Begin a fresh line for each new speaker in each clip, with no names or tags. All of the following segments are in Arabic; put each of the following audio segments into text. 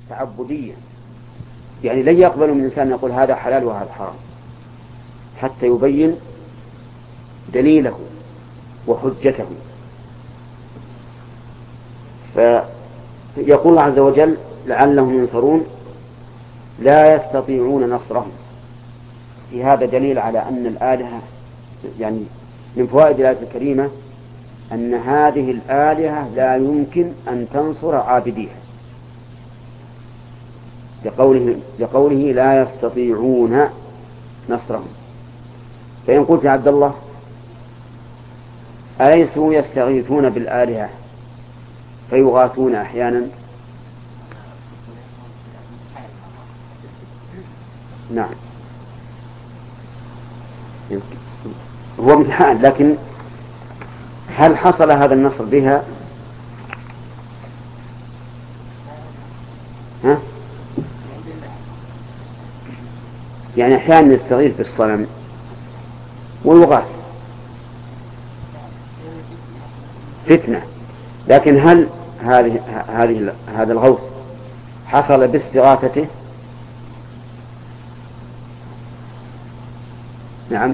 تعبدية، يعني لن يقبل من الإنسان يقول هذا حلال وهذا حرام حتى يبين دليله وحجته. فيقول الله عز وجل لعلهم ينصرون لا يستطيعون نصرهم. في هذا دليل على أن الآلهة، يعني من فوائد الآية الكريمة أن هذه الآلهة لا يمكن أن تنصر عابديها، لقوله لا يستطيعون نصرهم. فإن قلت يا عبد الله أليسوا يستغيثون بالآلهة فيغاثون أحيانا؟ نعم هو امتحان، لكن هل حصل هذا النصر بها؟ ها؟ يعني أحيانا يستغيث بالصنم ويغاث فتنة، لكن هل هذا الغوث حصل باستغاثته؟ نعم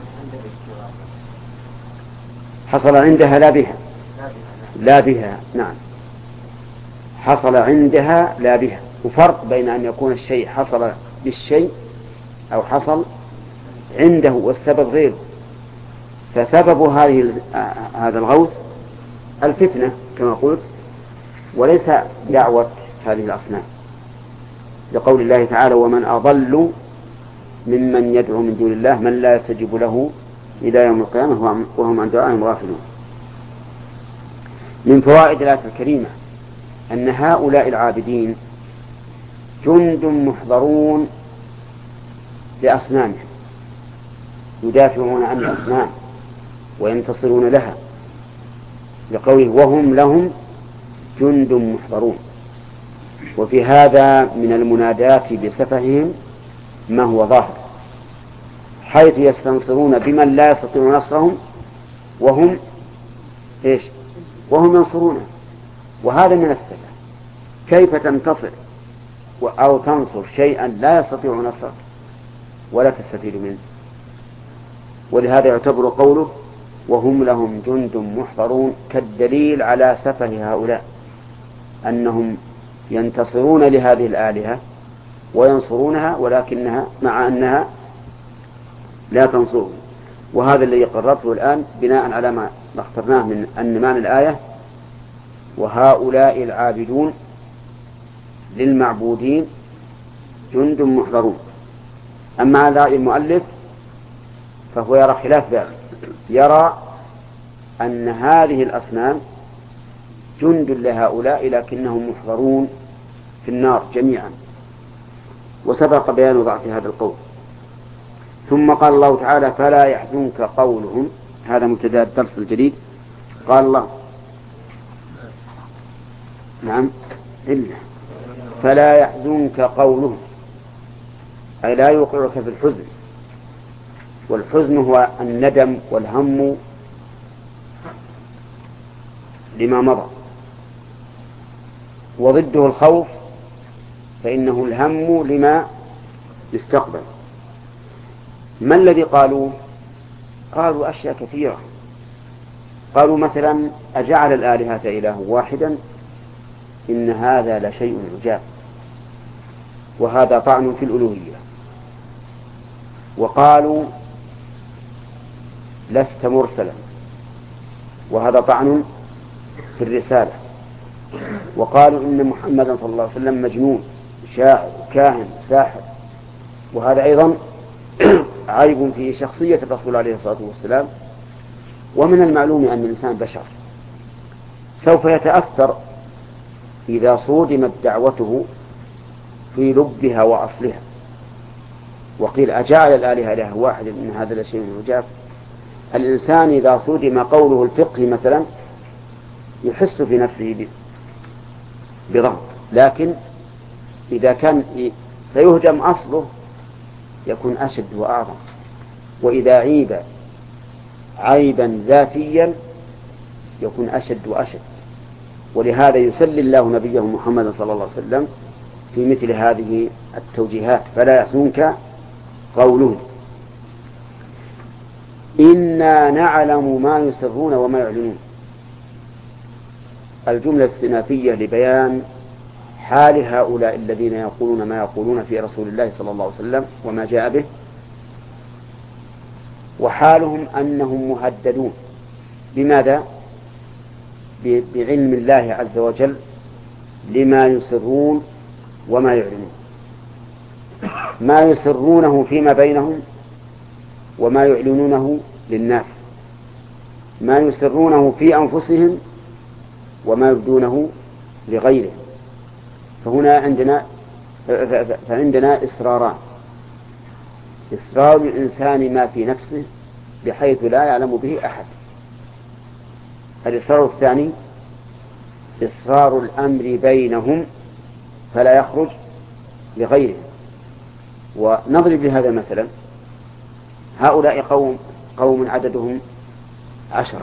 حصل عندها لا بها. نعم حصل عندها لا بها. وفرق بين أن يكون الشيء حصل بالشيء أو حصل عنده والسبب غيره. فسبب هذا الغوث الفتنة كما قلت، وليس دعوة هذه الأصنام، لقول الله تعالى ومن أضل ممن يدعو من دون الله من لا يستجيب له إلى يوم القيامة وهم عن دعائهم غافلون. من فوائد الآية الكريمة أن هؤلاء العابدين جند محضرون لأصنامهم، يدافعون عن الأصنام وينتصرون لها، لقوله وهم لهم جند محضرون. وفي هذا من المنادات بسفههم ما هو ظاهر، حيث يستنصرون بمن لا يستطيع نصرهم وهم ينصرونه. وهذا من السفه. كيف تنتصر أو تنصر شيئا لا يستطيع نصره ولا تستفيد منه؟ ولهذا يعتبر قوله وهم لهم جند محضرون كالدليل على سفه هؤلاء، أنهم ينتصرون لهذه الآلهة وينصرونها ولكنها مع أنها لا تنصرهم. وهذا الذي قررته الآن بناء على ما اخترناه من أن معنى الآية وهؤلاء العابدون للمعبودين جند محضرون. أما على رأي المؤلف فهو يرى خلاف ذلك، يرى أن هذه الأصنام جند لهؤلاء لكنهم محضرون في النار جميعا، وسبق بيان ضعف هذا القول. ثم قال الله تعالى فلا يحزنك قولهم، هذا مبتدأ الدرس الجديد. قال الله نعم إلا فلا يحزنك قولهم، أي لا يوقعك في الحزن. والحزن هو الندم والهم لما مضى، وضده الخوف فإنه الهم لما يستقبل. ما الذي قالوا أشياء كثيرة. قالوا مثلا أجعل الآلهة إله واحدا إن هذا لشيء عجاب، وهذا طعن في الألوهية. وقالوا لست مرسلا، وهذا طعن في الرسالة. وقالوا إن محمدا صلى الله عليه وسلم مجنون شاعر كاهن ساحر، وهذا أيضا عيب في شخصية الرسول عليه الصلاة والسلام. ومن المعلوم أن الإنسان بشر سوف يتأثر إذا صودمت دعوته في لبها وأصلها. وقيل أجعل الآلهة إله واحد إن هذا لشيء عجاب. الإنسان إذا صودم قوله الفقهي مثلا يحس في نفسه بضغط، لكن إذا كان سيهدم أصله يكون أشد وأعظم. وإذا عيب عيبا ذاتيا يكون أشد وأشد. ولهذا يسلي الله نبيه محمد صلى الله عليه وسلم في مثل هذه التوجيهات، فلا يحزنك قولهم. إنا نعلم ما يسرون وما يعلنون. الجملة الاستئنافية لبيان حال هؤلاء الذين يقولون ما يقولون في رسول الله صلى الله عليه وسلم وما جاء به، وحالهم أنهم مهددون. بماذا؟ بعلم الله عز وجل لما يسرون وما يعلنون، ما يسرونه فيما بينهم وما يعلنونه للناس، ما يسرونه في أنفسهم وما يبدونه لغيرهم. فعندنا إسراران: إسرار الإنسان ما في نفسه بحيث لا يعلم به أحد. الإسرار الثاني إسرار الأمر بينهم فلا يخرج لغيرهم. ونضرب لهذا مثلا: هؤلاء قوم عددهم 10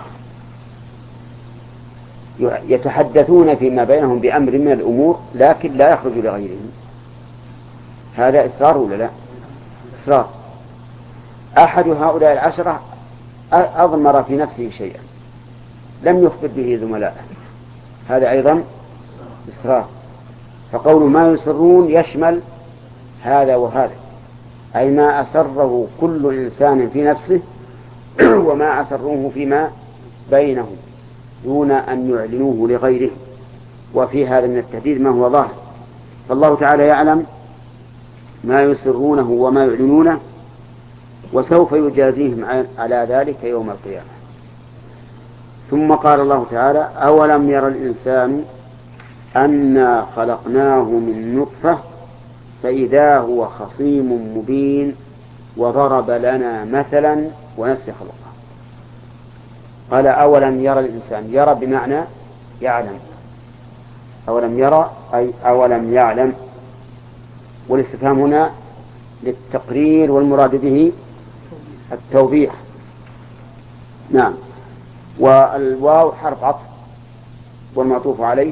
يتحدثون فيما بينهم بأمر من الأمور لكن لا يخرج لغيرهم. هذا إسرار ولا لا؟ إسرار. أحد هؤلاء 10 أضمر في نفسه شيئا لم يخبر به زملائه، هذا أيضا إسرار. فقول ما يسرون يشمل هذا وهذا، أي ما أسره كل إنسان في نفسه وما أسروه فيما بينهم دون أن يعلنوه لغيره. وفي هذا من التهديد ما هو ظاهر. فالله تعالى يعلم ما يسرونه وما يعلنونه، وسوف يجازيهم على ذلك يوم القيامة. ثم قال الله تعالى: أولم ير الإنسان أنا خلقناه من نطفة فإذا هو خصيم مبين وضرب لنا مثلا ونسي خلقه. قال: أولم ير الإنسان، يرى بمعنى يعلم، أولم يرى أي أولم يعلم. والاستفهام هنا للتقرير والمراد به التوبيخ. نعم. والواو حرف عطف والمعطوف عليه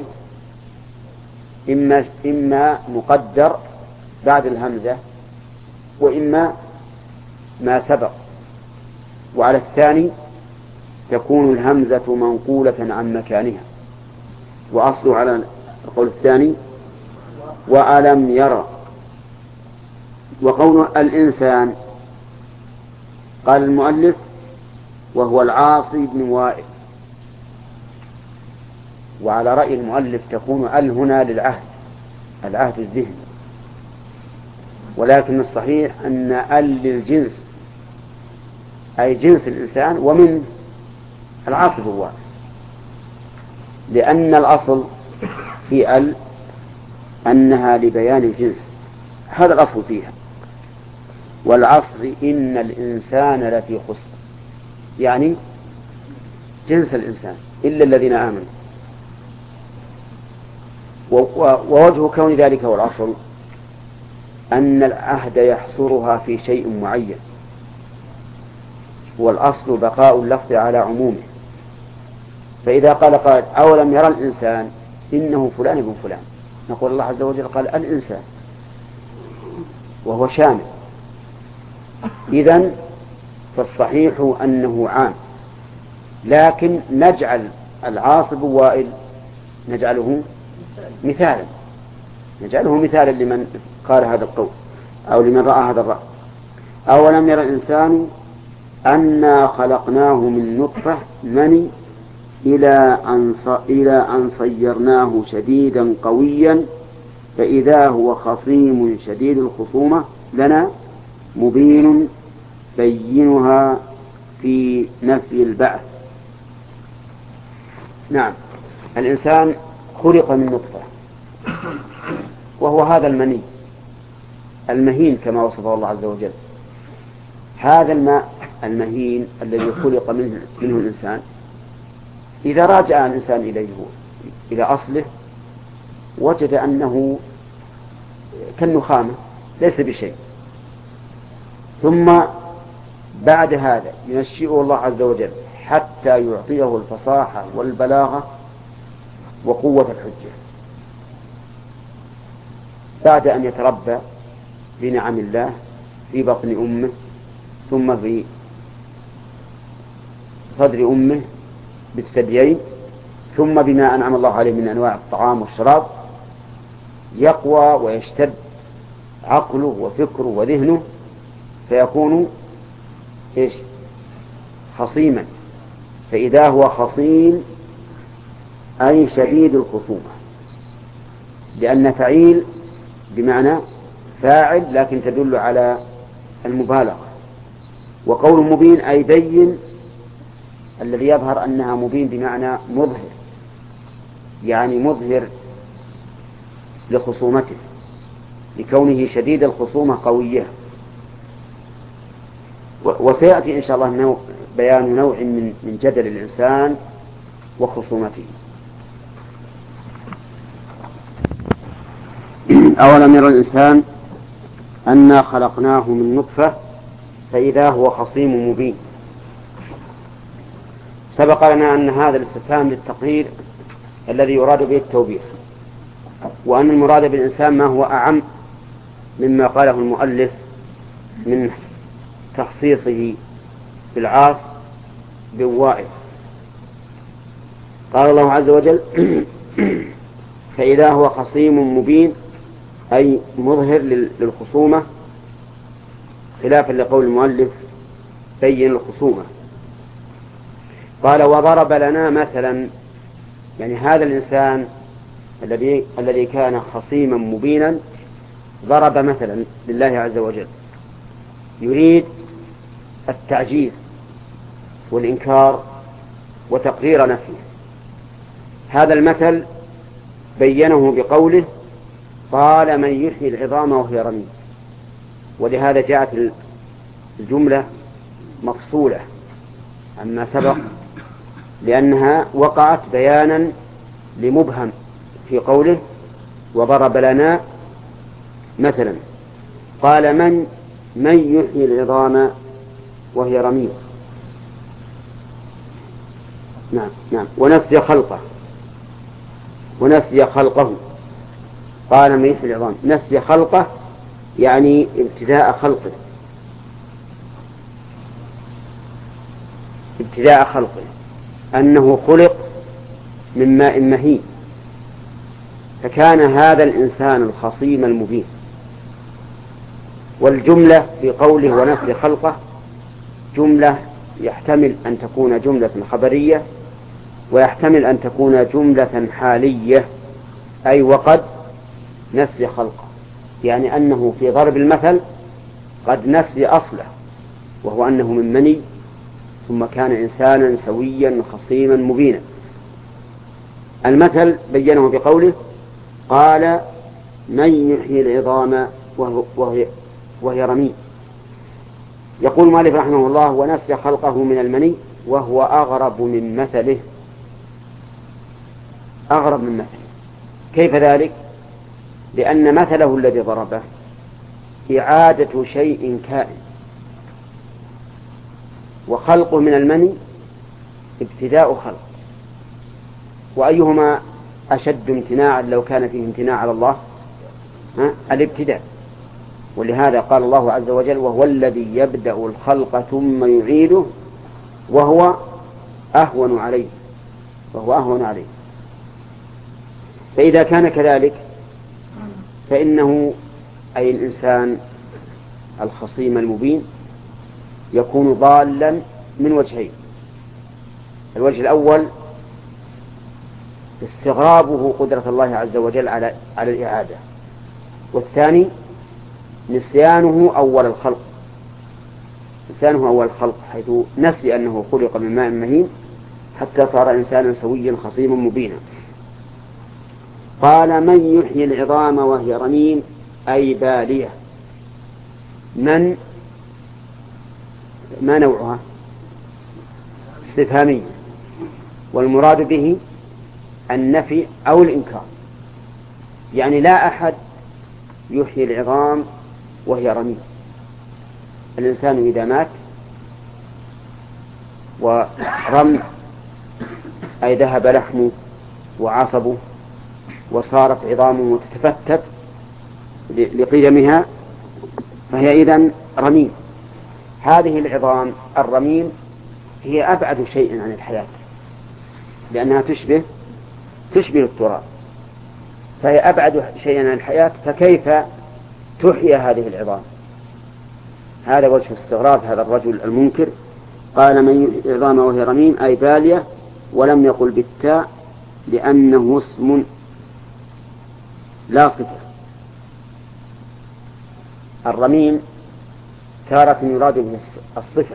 إما مقدر بعد الهمزة وإما ما سبق، وعلى الثاني تكون الهمزة منقولة عن مكانها، وأصله على القول الثاني وألم يرى. وقول الإنسان قال المؤلف وهو العاصي بن وائل، وعلى رأي المؤلف تكون ال هنا للعهد، العهد الذهني، ولكن الصحيح أن ال للجنس أي جنس الإنسان ومن العاصي بن وائل، لأن الأصل في ال أنها لبيان الجنس، هذا الأصل فيها. والعصر إن الإنسان لفي خسر، يعني جنس الإنسان إلا الذين آمنوا. ووجه كون ذلك هو الأصل أن العهد يحصرها في شيء معين، والأصل بقاء اللفظ على عمومه. فإذا قال قائل أولم يرى الإنسان إنه فلان ابن فلان، نقول الله عز وجل قال الإنسان وهو شامل. إذن فالصحيح أنه عام، لكن نجعل العاصب وائل نجعله مثالا لمن قال هذا القول أو لمن رأى هذا الرأي. أولم يرى الإنسان أنا خلقناه من نطفة مني إلى أن صيرناه شديدا قويا فإذا هو خصيم شديد الخصومة لنا مبين بينها في نفي البعث. نعم، الإنسان خلق من نطفة، وهو هذا المني المهين كما وصفه الله عز وجل. هذا الماء المهين الذي خلق منه الإنسان، إذا راجع الإنسان إلى أصله وجد أنه كالنخامة ليس بشيء، ثم بعد هذا ينشئه الله عز وجل حتى يعطيه الفصاحة والبلاغة وقوة الحجة. بعد أن يتربى بنعم الله في بطن أمه ثم في صدر أمه بالثديين ثم بما أنعم الله عليه من أنواع الطعام والشراب يقوى ويشتد عقله وفكره وذهنه فيكون إيش؟ خصيما. فإذا هو خصيم أي شديد الخصومة، لأن فعيل بمعنى فاعل لكن تدل على المبالغة، وقول مبين أي بين، الذي يظهر أنها مبين بمعنى مظهر، يعني مظهر لخصومته لكونه شديد الخصومة قوية. وسيأتي إن شاء الله بيان نوع من جدل الإنسان وخصومته. أولم يرى الإنسان أنا خلقناه من نطفة فإذا هو خصيم مبين. سبق لنا أن هذا الاستفهام للتقرير الذي يراد به التوبيخ، وأن المراد بالإنسان ما هو أعم مما قاله المؤلف من تخصيصه بالعاص بالوائد. قال الله عز وجل فإذا هو خصيم مبين أي مظهر للخصومة، خلافا لقول المؤلف بين الخصومة. قال وضرب لنا مثلا، يعني هذا الإنسان الذي كان خصيما مبينا ضرب مثلا لله عز وجل، يريد التعجيز والإنكار وتقرير نفيه. هذا المثل بينه بقوله قال من يحيي العظام وهي رميم، ولهذا جاءت الجملة مفصولة عما سبق، لأنها وقعت بيانا لمبهم في قوله وضرب لنا مثلا. قال من يحيي العظام وهي رميم. نعم ونسي خلقه. قال من يحيي العظام، نسي خلقه يعني ابتداء خلقه أنه خلق من ماء مهين، فكان هذا الإنسان الخصيم المبين. والجملة في قوله ونسي خلقه جملة يحتمل أن تكون جملة خبرية، ويحتمل أن تكون جملة حالية، أي وقد نسي خلقه، يعني أنه في ضرب المثل قد نسي أصله، وهو أنه من مني ثم كان إنسانا سويا خصيما مبينا. المثل بينه بقوله قال من يحيي العظام وهي رميم. يقول مالك رحمه الله ونسي خلقه من المني وهو أغرب من مثله. أغرب من مثله كيف ذلك؟ لأن مثله الذي ضربه إعادة شيء كائن، وخلقه من المني ابتداء خلق، وأيهما أشد امتناعا لو كان فيه امتناع على الله؟ الابتداء. ولهذا قال الله عز وجل وهو الذي يبدأ الخلق ثم يعيده وهو أهون عليه. فإذا كان كذلك فإنه أي الإنسان الخصيم المبين يكون ضالا من وجهين. الوجه الأول استغرابه قدرة الله عز وجل على الإعادة، والثاني نسيانه أول الخلق حيث نسي أنه خلق من ماء مهين حتى صار إنسانا سويا خصيما مبينا. قال من يحيي العظام وهي رميم أي بالية. من ما نوعها؟ استفهامية، والمراد به النفي أو الإنكار، يعني لا أحد يحيي العظام وهي رميم. الإنسان إذا مات ورم أي ذهب لحمه وعصبه وصارت عظامه تتفتت لقدمها فهي إذن رميم. هذه العظام الرميم هي أبعد شيء عن الحياة، لأنها تشبه التراب، فهي أبعد شيء عن الحياة، فكيف تحيى هذه العظام؟ هذا وجه استغراب هذا الرجل المنكر. قال من يحيي العظام وهي رميم أي بالية، ولم يقل بالتاء لأنه اسم لا صفة. الرميم تارة يراد به الصفة،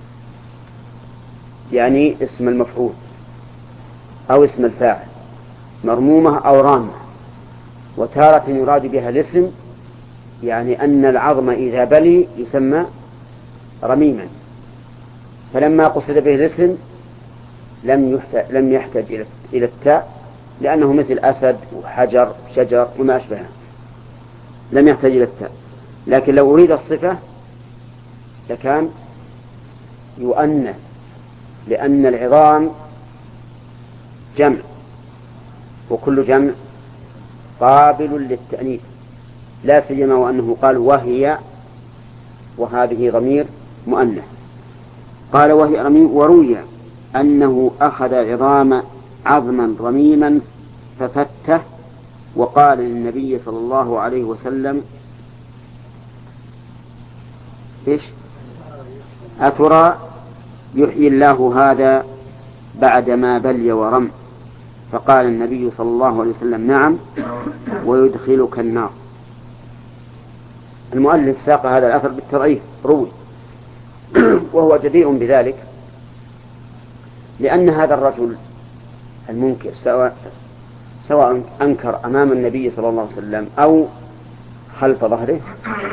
يعني اسم المفعول أو اسم الفاعل، مرمومة أو رامة. وتارة يراد بها الاسم، يعني أن العظم إذا بلي يسمى رميما. فلما قصد به الاسم لم يحتاج إلى التاء، لأنه مثل أسد وحجر شجر وما أشبهه، لم يحتاج إلى التاء. لكن لو أريد الصفة لكان يؤنث، لأن العظام جمع، وكل جمع قابل للتأنيث، لا سيما وأنه قال وهي، وهذه ضمير مؤنث. قال وهي رميم. وروي أنه أخذ عظما رميما ففته، وقال للنبي صلى الله عليه وسلم إيش؟ أترى يحيي الله هذا بعدما بلي ورم؟ فقال النبي صلى الله عليه وسلم نعم ويدخلك النار. المؤلف ساق هذا الأثر بالتضعيف روي، وهو جدير بذلك، لأن هذا الرجل المنكر سواء أنكر أمام النبي صلى الله عليه وسلم أو خلف ظهره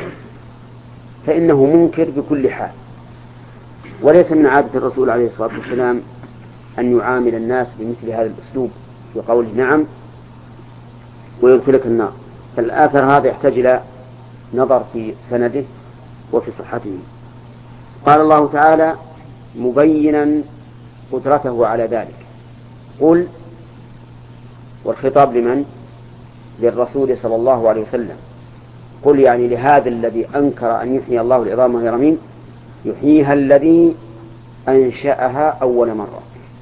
فإنه منكر بكل حال. وليس من عادة الرسول عليه الصلاة والسلام أن يعامل الناس بمثل هذا الأسلوب في قوله نعم ويدخلك النار. فالآثر هذا يحتاج إلى نظر في سنده وفي صحته. قال الله تعالى مبينا قدرته على ذلك قل، والخطاب لمن؟ للرسول صلى الله عليه وسلم. قل يعني لهذا الذي أنكر أن يحيي الله العظام وهي رميم، يحييها الذي أنشأها أول مرة.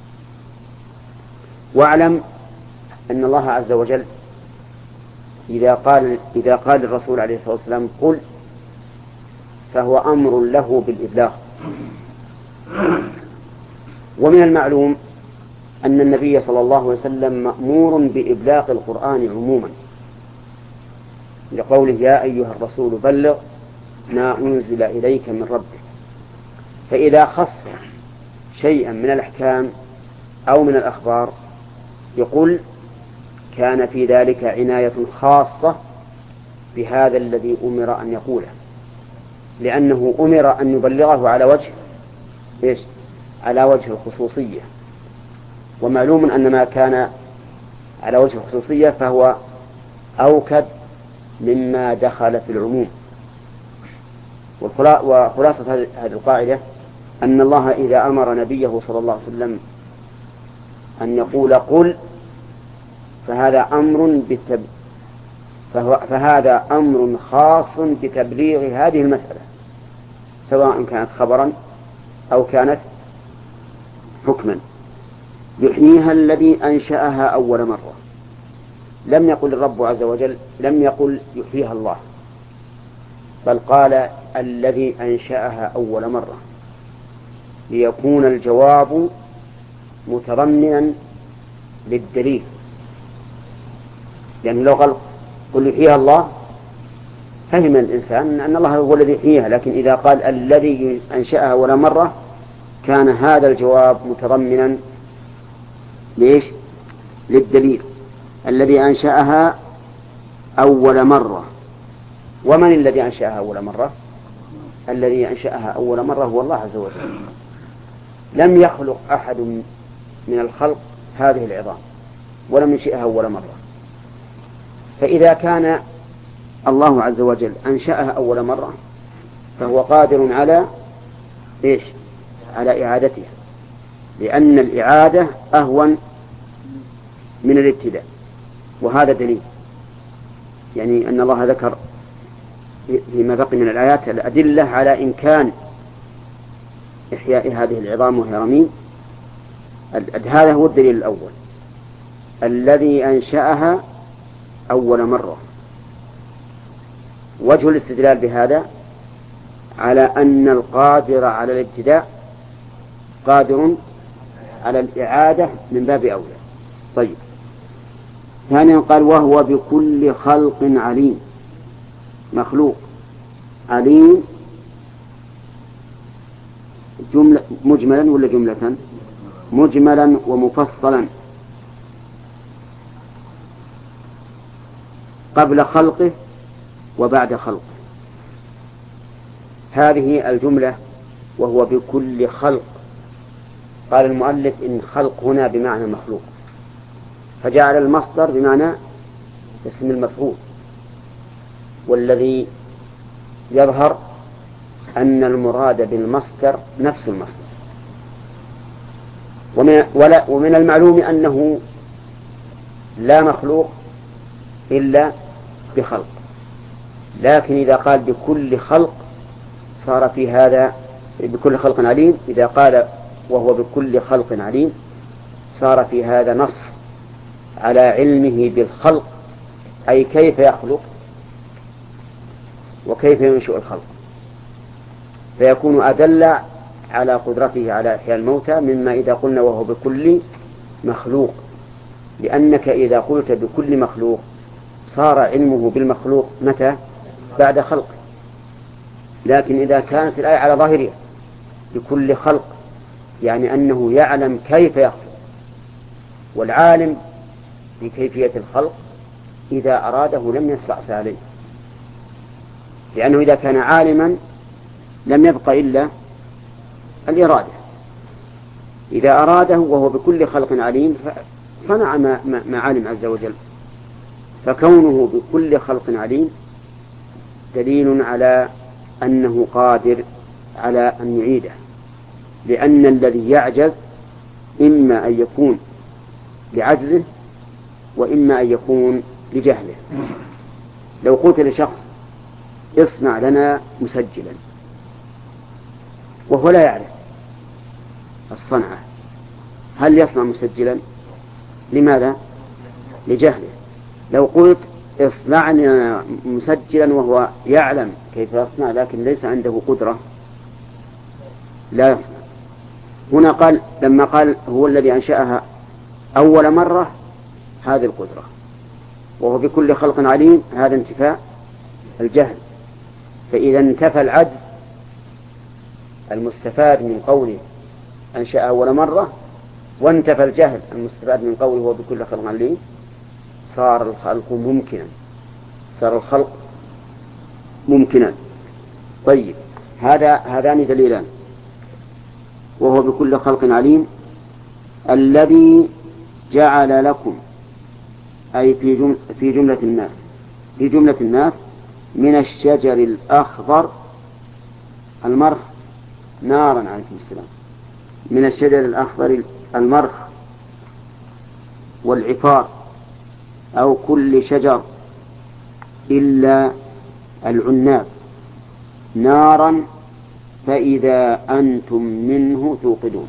واعلم أن الله عز وجل إذا قال الرسول عليه الصلاة والسلام قل فهو أمر له بالإبلاغ. ومن المعلوم أن النبي صلى الله عليه وسلم مأمور بإبلاغ القرآن عموما، لقوله يا أيها الرسول بلغ ما أنزل إليك من ربك. فإذا خص شيئا من الأحكام أو من الأخبار يقول كان في ذلك عناية خاصة بهذا الذي أمر أن يقوله، لأنه أمر أن يبلغه على وجه الخصوصية. ومعلوم أن ما كان على وجه الخصوصية فهو أوكد مما دخل في العموم. وخلاصة هذه القاعدة أن الله إذا أمر نبيه صلى الله عليه وسلم أن يقول قل فهذا أمر خاص بتبليغ هذه المسألة، سواء كانت خبرا أو كانت حكما. يحييها الذي أنشأها أول مرة. لم يقل الرب عز وجل، لم يقل يحييها الله، بل قال الذي أنشأها أول مرة، ليكون الجواب متضمنا للدليل. يعني لو قل يحييها الله فهم الإنسان أن الله هو الذي يحييها، لكن إذا قال الذي أنشأها أول مرة كان هذا الجواب متضمنا للدليل. الذي أنشأها أول مرة. ومن الذي أنشأها أول مرة؟ الذي أنشأها أول مرة هو الله عز وجل. لم يخلق أحد من الخلق هذه العظام ولم ينشئها أول مرة. فإذا كان الله عز وجل أنشأها أول مرة فهو قادر على إعادتها، لأن الإعادة أهون من الابتداء. وهذا دليل يعني أن الله ذكر فيما بقي من الآيات الأدلة على إمكان إحياء هذه العظام وهي رميم. هذا هو الدليل الأول الذي أنشأها أول مرة. وجه الاستدلال بهذا على أن القادر على الابتداء قادر على الإعادة من باب أولى. طيب، ثانيا قال وهو بكل خلق عليم. مخلوق عليم جملة مجملا ولا جملة؟ مجملا ومفصلا قبل خلقه وبعد خلقه. هذه الجملة وهو بكل خلق. قال المؤلف إن خلق هنا بمعنى مخلوق، فجعل المصدر بمعنى اسم المفعول، والذي يظهر أن المراد بالمصدر نفس المصدر. ومن المعلوم أنه لا مخلوق إلا بخلق، لكن إذا قال بكل خلق صار في هذا بكل خلق عليم. إذا قال وهو بكل خلق عليم صار في هذا نص على علمه بالخلق، أي كيف يخلق وكيف ينشئ الخلق، فيكون أدل على قدرته على إحياء الموتى مما إذا قلنا وهو بكل مخلوق، لأنك إذا قلت بكل مخلوق صار علمه بالمخلوق متى؟ بعد خلق. لكن إذا كانت الآية على ظاهرها بكل خلق يعني أنه يعلم كيف يخلق، والعالم بكيفية الخلق إذا أراده لم يستعصي عليه، لأنه إذا كان عالما لم يبق إلا الإرادة. إذا أراده وهو بكل خلق عليم صنع ما علم عز وجل. فكونه بكل خلق عليم دليل على أنه قادر على أن يعيده، لأن الذي يعجز إما أن يكون لعجزه وإما أن يكون لجهله. لو قلت لشخص اصنع لنا مسجلا وهو لا يعرف الصنعة، هل يصنع مسجلا؟ لماذا؟ لجهله. لو قلت اصنع لنا مسجلا وهو يعلم كيف يصنع لكن ليس عنده قدرة لا يصنع. هنا قال لما قال هو الذي أنشأها أول مرة هذه القدرة، وهو بكل خلق عليم هذا انتفاء الجهل. فإذا انتفى العجز المستفاد من قوله أنشأ أول مرة وانتفى الجهل المستفاد من قوله هو بكل خلق عليم صار الخلق ممكنا، صار الخلق ممكنا. طيب، هذان دليلان. وهو بكل خلق عليم الذي جعل لكم، أي في جملة الناس من الشجر الأخضر المرخ نارا عليكم السلام، من الشجر الأخضر المرخ والعفار أو كل شجر إلا العناب نارا فإذا أنتم منه توقدون.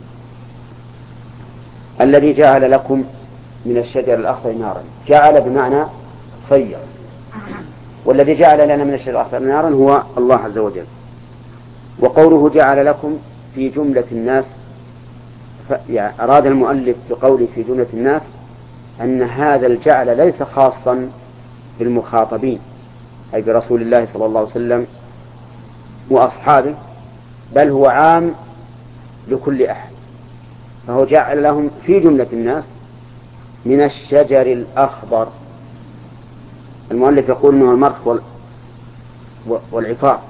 الذي جعل لكم من الشجر الأخضر نارا، جعل بمعنى صير، والذي جعل لنا من الشجر الأخضر نارا هو الله عز وجل. وقوله جعل لكم في جملة الناس، يعني أراد المؤلف بقوله في جملة الناس أن هذا الجعل ليس خاصا بالمخاطبين أي برسول الله صلى الله عليه وسلم وأصحابه، بل هو عام لكل أحد. فهو جعل لهم في جملة الناس من الشجر الأخضر. المؤلف يقول أنه المرخ والعفار،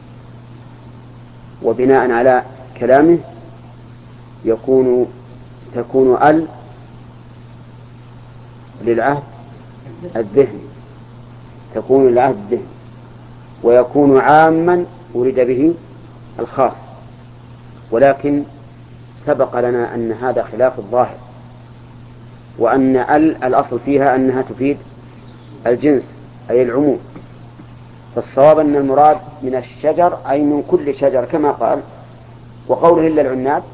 وبناء على كلامه تكون للعهد الذهني، تكون للعهد الذهني، ويكون عاما أريد به الخاص. ولكن سبق لنا أن هذا خلاف الظاهر، وأن الأصل فيها أنها تفيد الجنس أي العموم، فالصواب أن المراد من الشجر أي من كل شجر كما قال. وقوله إلا العناب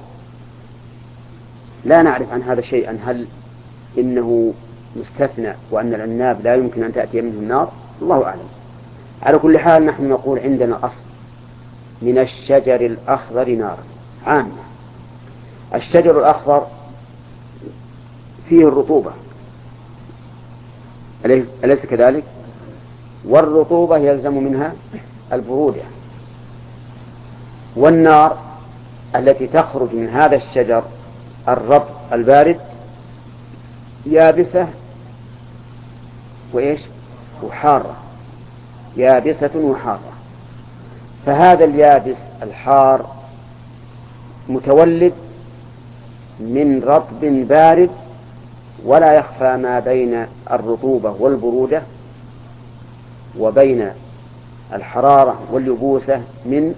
لا نعرف عن هذا شيئا، هل إنه مستثنى وأن العناب لا يمكن أن تأتي منه النار؟ الله أعلم. على كل حال نحن نقول عندنا أصل من الشجر الأخضر نارا عامة. الشجر الأخضر فيه الرطوبة أليس كذلك؟ والرطوبة يلزم منها البرودة، والنار التي تخرج من هذا الشجر الرطب البارد يابسة وإيش وحارة، يابسة وحارة. فهذا اليابس الحار متولد من رطب بارد، ولا يخفى ما بين الرطوبة والبرودة وبين الحرارة واليبوسة من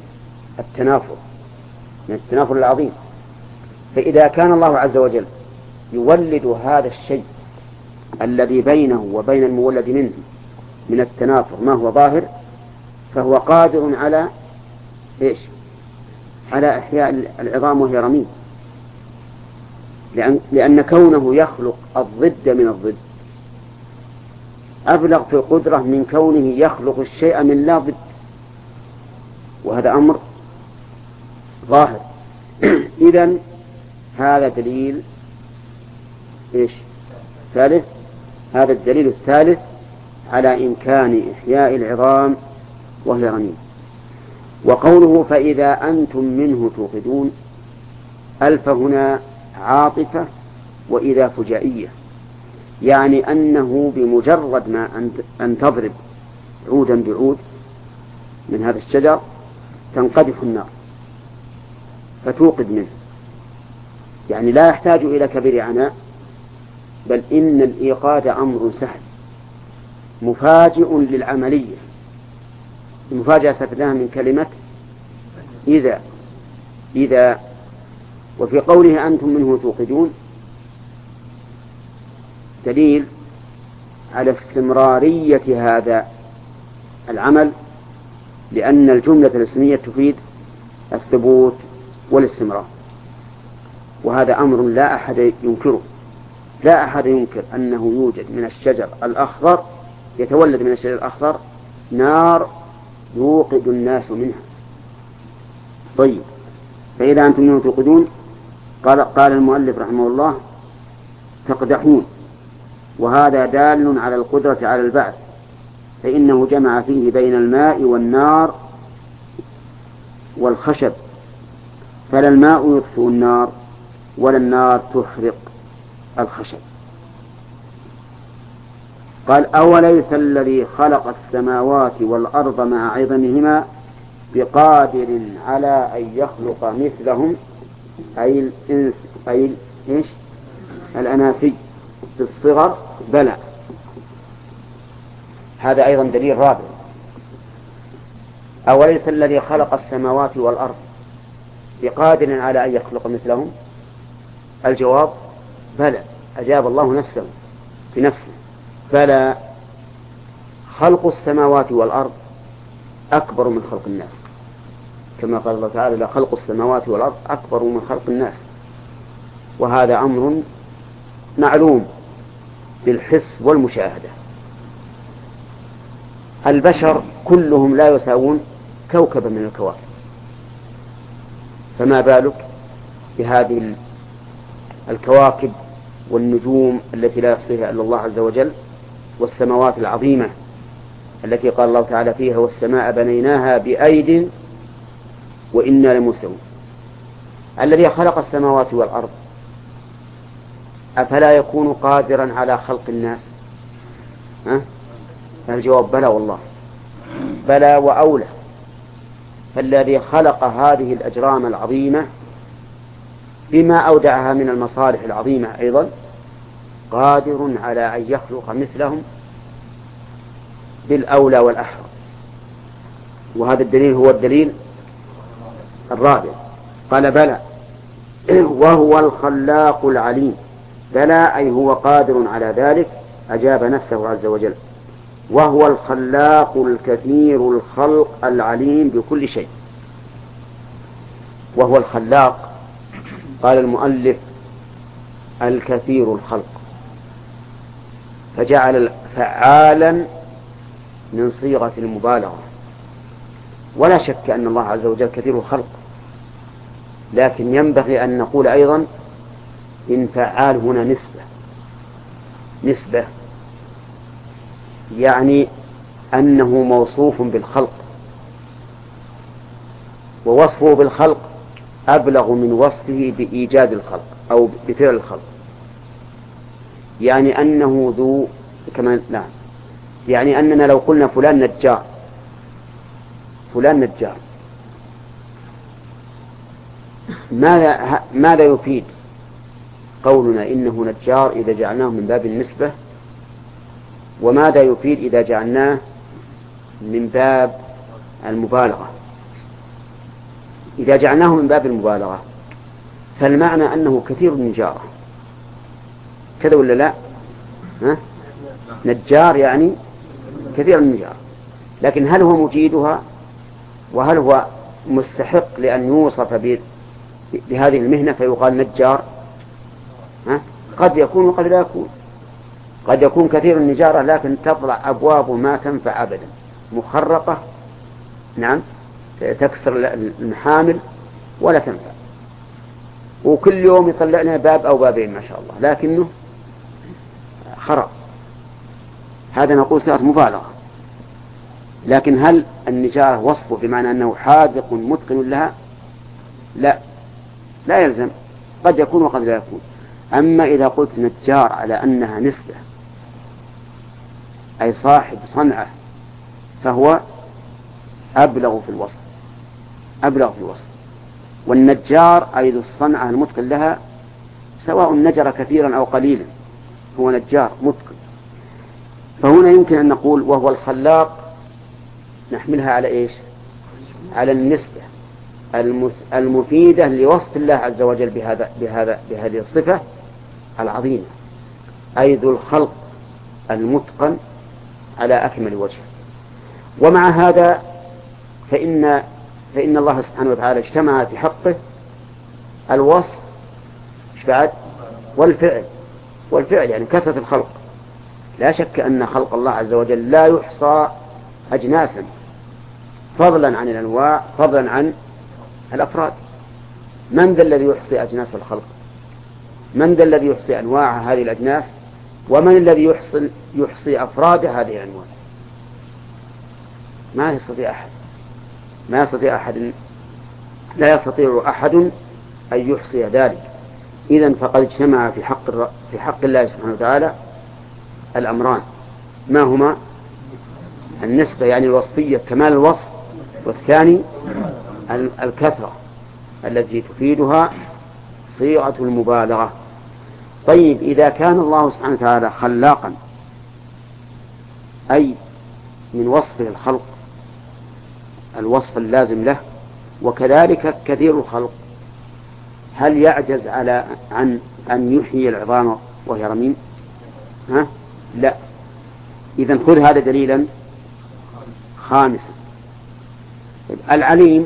التنافر العظيم. فإذا كان الله عز وجل يولد هذا الشيء الذي بينه وبين المولد منه من التنافر ما هو ظاهر، فهو قادر على إيش؟ على إحياء العظام وهي رميم، لأن كونه يخلق الضد من الضد أبلغ في القدرة من كونه يخلق الشيء من لا ضد، وهذا أمر ظاهر. إذن هذا دليل إيش؟ ثالث. هذا الدليل الثالث على إمكان إحياء العظام وهي رميم. وقوله فإذا أنتم منه توقدون، ألف هنا عاطفة وإذا فجائية، يعني أنه بمجرد ما أن تضرب عودا بعود من هذا الشجر تنقذف النار فتوقد منه، يعني لا يحتاج إلى كبير عناء، بل إن الإيقاد أمر سهل مفاجئ للعملية. المفاجأة استفدناها من كلمة إذا. وفي قوله أنتم منه توقدون دليل على استمرارية هذا العمل، لأن الجملة الاسمية تفيد الثبوت والاستمرار، وهذا أمر لا أحد ينكره. لا أحد ينكر أنه يوجد من الشجر الأخضر، يتولد من الشجر الأخضر نار يوقد الناس منها. طيب، فإذا أنتم منه توقدون قال المؤلف رحمه الله تقدحون، وهذا دال على القدرة على البعث، فإنه جمع فيه بين الماء والنار والخشب، فلا الماء يطفئ النار ولا النار تحرق الخشب. قال أوليس الذي خلق السماوات والأرض مع عظمهما بقادر على أن يخلق مثلهم، أي الإنس أي إيش الأناسي في الصغر؟ بلى. هذا أيضا دليل رابع. أوليس الذي خلق السماوات والأرض بقادر على أن يخلق مثلهم؟ الجواب بلى، أجاب الله نفسه بنفسه. بلى، خلق السماوات والأرض أكبر من خلق الناس، كما قال الله تعالى لا خلق السماوات والأرض أكبر من خلق الناس. وهذا أمر معلوم بالحس والمشاهدة. البشر كلهم لا يساوون كوكبا من الكواكب، فما بالك بهذه الكواكب والنجوم التي لا يحصيها إلا الله عز وجل، والسماوات العظيمة التي قال الله تعالى فيها والسماء بنيناها بأيد وإنا لموسعون. الذي خلق السماوات والأرض أفلا يكون قادرا على خلق الناس؟ الجواب بلى والله، بلى وأولى. فالذي خلق هذه الأجرام العظيمة بما أودعها من المصالح العظيمة أيضا قادر على أن يخلق مثلهم بالأولى والأحرى. وهذا الدليل هو الدليل الرابع. قال بلى وهو الخلاق العليم. بلى أي هو قادر على ذلك، أجاب نفسه عز وجل. وهو الخلاق الكثير الخلق العليم بكل شيء. وهو الخلاق، قال المؤلف الكثير الخلق، فجعل فعالا من صيغة المبالغة. ولا شك أن الله عز وجل كثير الخلق، لكن ينبغي أن نقول أيضا إن فعال هنا نسبة يعني أنه موصوف بالخلق، ووصفه بالخلق أبلغ من وصفه بإيجاد الخلق أو بفعل الخلق. يعني أنه ذو كمان، لا يعني أننا لو قلنا فلان نجار ماذا يفيد قولنا إنه نجار إذا جعلناه من باب النسبة، وماذا يفيد إذا جعلناه من باب المبالغة؟ إذا جعلناه من باب المبالغة فالمعنى أنه كثير النجارة، كذا ولا لا؟ نجار يعني كثير النجارة، لكن هل هو مجيدها؟ وهل هو مستحق لأن يوصف بهذه المهنة فيقال نجار؟ قد يكون وقد لا يكون. قد يكون كثير النجارة لكن تطلع أبواب ما تنفع أبدا، مخرقة، نعم، تكسر المحامل ولا تنفع، وكل يوم يطلع لنا باب أو بابين ما شاء الله، لكنه خرق. هذا نقول صيغة مبالغة. لكن هل النجارة وصفه بمعنى أنه حاذق متقن لها؟ لا يلزم، قد يكون وقد لا يكون. أما إذا قلت نجار على أنها نسبة أي صاحب صنعة فهو أبلغ في الوصف. والنجار أي ذو الصنعة المتقن لها، سواء نجر كثيرا أو قليلا هو نجار متقن. فهنا يمكن أن نقول وهو الخلاق نحملها على إيش؟ على النسبة المفيدة لوصف الله عز وجل بهذه الصفة العظيمة، أي ذو الخلق المتقن على أكمل وجه. ومع هذا فإن الله سبحانه وتعالى اجتمع في حقه الوصف والفعل يعني كثرة الخلق. لا شك أن خلق الله عز وجل لا يحصى أجناسا، فضلا عن الأنواع، فضلا عن الأفراد. من ذا الذي يحصي أجناس الخلق؟ من ذا الذي يحصي أنواع هذه الأجناس؟ ومن الذي يحصي أفراد هذه الأنواع؟ ما يستطيع أحد، لا يستطيع أحد أن يحصي ذلك. إذن فقد اجتمع في حق الله سبحانه وتعالى الأمران، ما هما؟ النسبة يعني الوصفية كمال الوصف، والثاني الكثرة التي تفيدها صيغة المبالغة. طيب إذا كان الله سبحانه وتعالى خلاقا أي من وصفه الخلق الوصف اللازم له، وكذلك كثير الخلق، هل يعجز عن أن يحيي العظام وهي رميم؟ لا. إذن خذ هذا دليلا خامسا. العليم،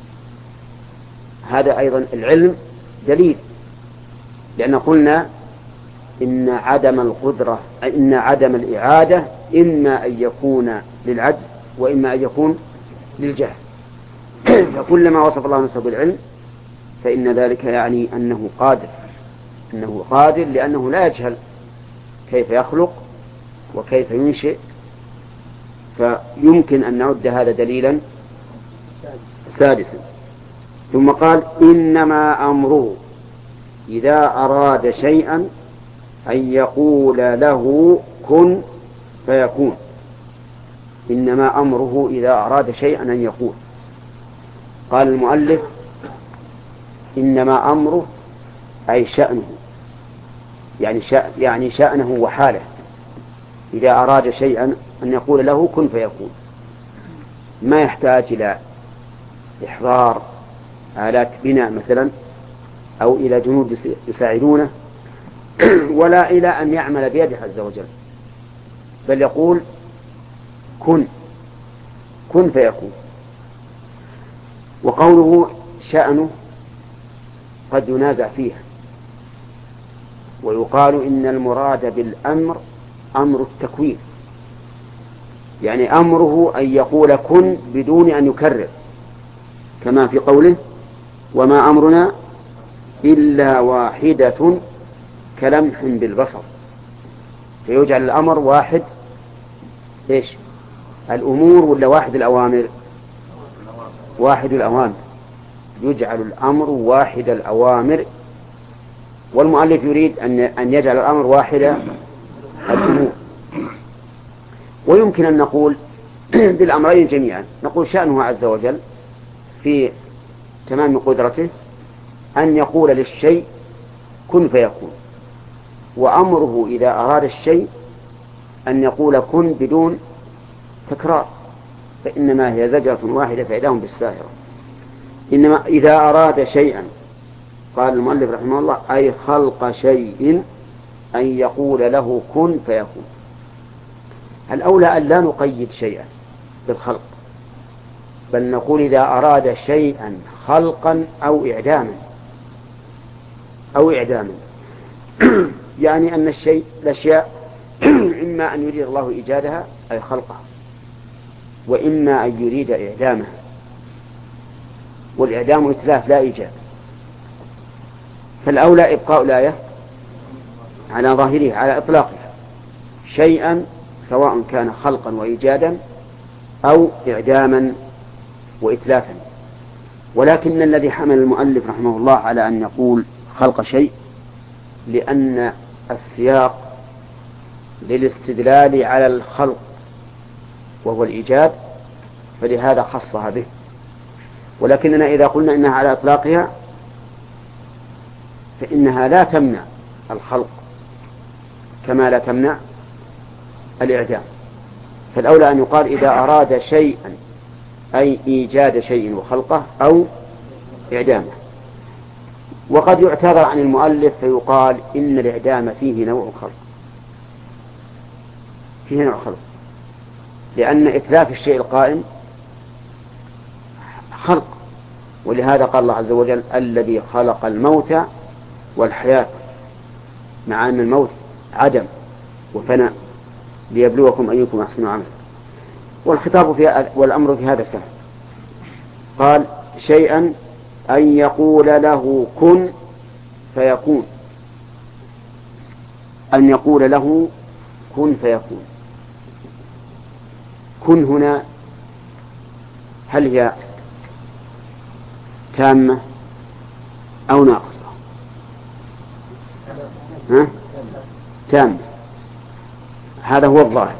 هذا أيضا العلم دليل، لأن قلنا إن عدم الإعادة إما أن يكون للعجز وإما أن يكون للجهل. فكلما وصف الله نفسه بالعلم فإن ذلك يعني أنه قادر لأنه لا يجهل كيف يخلق وكيف ينشئ. فيمكن أن نعد هذا دليلا سادسا. ثم قال إنما أمره إذا أراد شيئا أن يقول له كن فيكون. إنما أمره إذا أراد شيئا أن يقول. قال المؤلف إنما أمره أي شأنه، يعني شأنه وحاله. إذا أراد شيئا أن يقول له كن فيكون، ما يحتاج إلى إحضار آلات بناء مثلا أو إلى جنود يساعدونه ولا إلى أن يعمل بيده عز وجل، بل يقول كن فيكون. وقوله شأنه قد ينازع فيها، ويقال إن المراد بالأمر أمر التكوين، يعني أمره أن يقول كن بدون أن يكرر، كما في قوله وما أمرنا إلا واحدة كلمح بالبصر، فيجعل الأمر واحد إيش الأمور ولا واحد الأوامر؟ واحد الأوامر، يجعل الأمر واحد الأوامر، والمؤلف يريد أن يجعل الأمر واحد الأمور. ويمكن أن نقول بالأمرين جميعا، نقول شأنه عز وجل في تمام قدرته أن يقول للشيء كن فيكون، وأمره إذا أراد الشيء أن يقول كن بدون تكرار، فإنما هي زجرة واحدة فإذاهم بالساهرة. إنما إذا أراد شيئا، قال المؤلف رحمه الله، أي خلق شيء أن يقول له كن فيكون. الأولى أن لا نقيد شيئا بالخلق، بل نقول إذا أراد شيئا خلقا أو إعداما يعني أن الأشياء إما أن يريد الله إيجادها أي خلقها، وإما أن يريد إعدامها، والإعدام إتلاف لا إيجاد. فالأولى إبقاء الآية على ظاهرها على إطلاقها، شيئا سواء كان خلقا وإيجادا أو إعداما وإتلافا. ولكن الذي حمل المؤلف رحمه الله على أن يقول خلق شيء لأن السياق للاستدلال على الخلق وهو الإيجاد، فلهذا خصها به. ولكننا إذا قلنا إنها على إطلاقها فإنها لا تمنع الخلق كما لا تمنع الإعدام. فالأولى أن يقال إذا أراد شيئا أي إيجاد شيء وخلقه أو إعدامه. وقد يعتذر عن المؤلف فيقال إن الإعدام فيه نوع خلق، لأن إتلاف الشيء القائم خلق، ولهذا قال الله عز وجل الذي خلق الموت والحياة، مع أن الموت عدم وفناء، ليبلوكم أيكم أحسن عملا. والخطاب والأمر في هذا سهل. قال شيئا أن يقول له كن فيكون، أن يقول له كن فيكون. كن هنا هل هي تامة أو ناقصة؟ تامة، هذا هو الظاهر.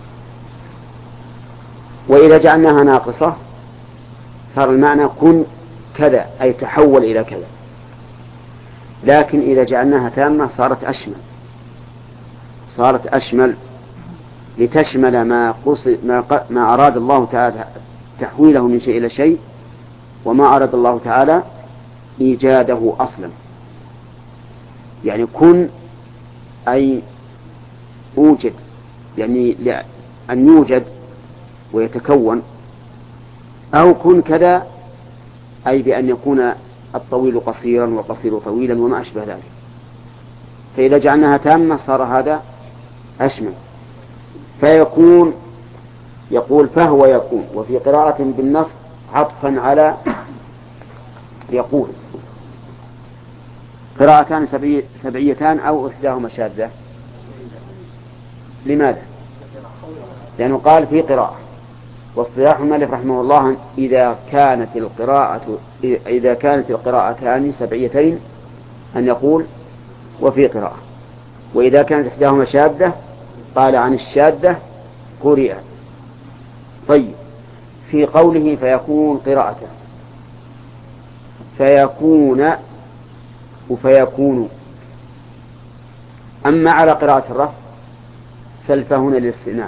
وإذا جعلناها ناقصة صار المعنى كن كذا أي تحول إلى كذا. لكن إذا جعلناها تامة صارت أشمل لتشمل ما أراد الله تعالى تحويله من شيء إلى شيء، وما أراد الله تعالى إيجاده أصلا. يعني كن أي أوجد، يعني أن يوجد ويتكون، أو كن كذا أي بأن يكون الطويل قصيرا والقصير طويلا وما أشبه ذلك. فإذا جعلناها تامة صار هذا أشمل. فيكون يقول فهو يكون، وفي قراءة بالنص عطفا على يقول. قراءتان سبعيتان أو إحداهما شاذة. لماذا؟ لأنه قال في قراءة، واصطلاح المؤلف رحمه الله إذا كانت القراءتان سبعيتين أن يقول وفي قراءة، وإذا كانت إحداهما شاذة قال عن الشاذة قرئ. طيب، في قوله فيكون قراءة فيكون وفيكون. أما على قراءة الرفع فالفاء هنا للاستئناف،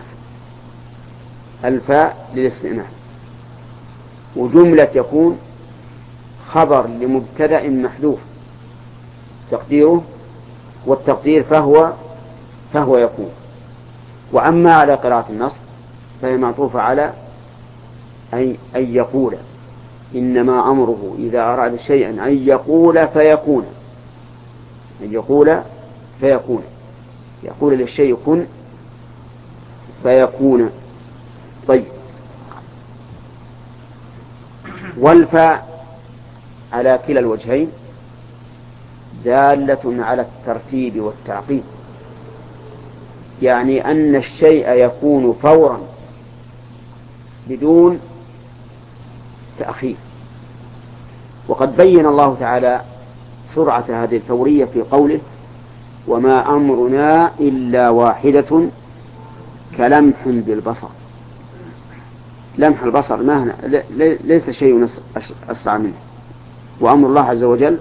الفاء للاستئناف. وجملة يكون خبر لمبتدأ محذوف تقديره، والتقدير فهو يكون. وأما على قراءة النص فهي معطوفة على أن يقول، إنما أمره إذا أراد شيئا أن يقول فيكون، أن يقول فيكون، يقول للشيء كن فيكون. طيب، والفاء على كلا الوجهين دالة على الترتيب والتعقيب، يعني أن الشيء يكون فورا بدون تأخير. وقد بين الله تعالى سرعة هذه الفورية في قوله وما أمرنا إلا واحدة كلمح بالبصر. لمح البصر ما ليس شيء أسرع منه، وأمر الله عز وجل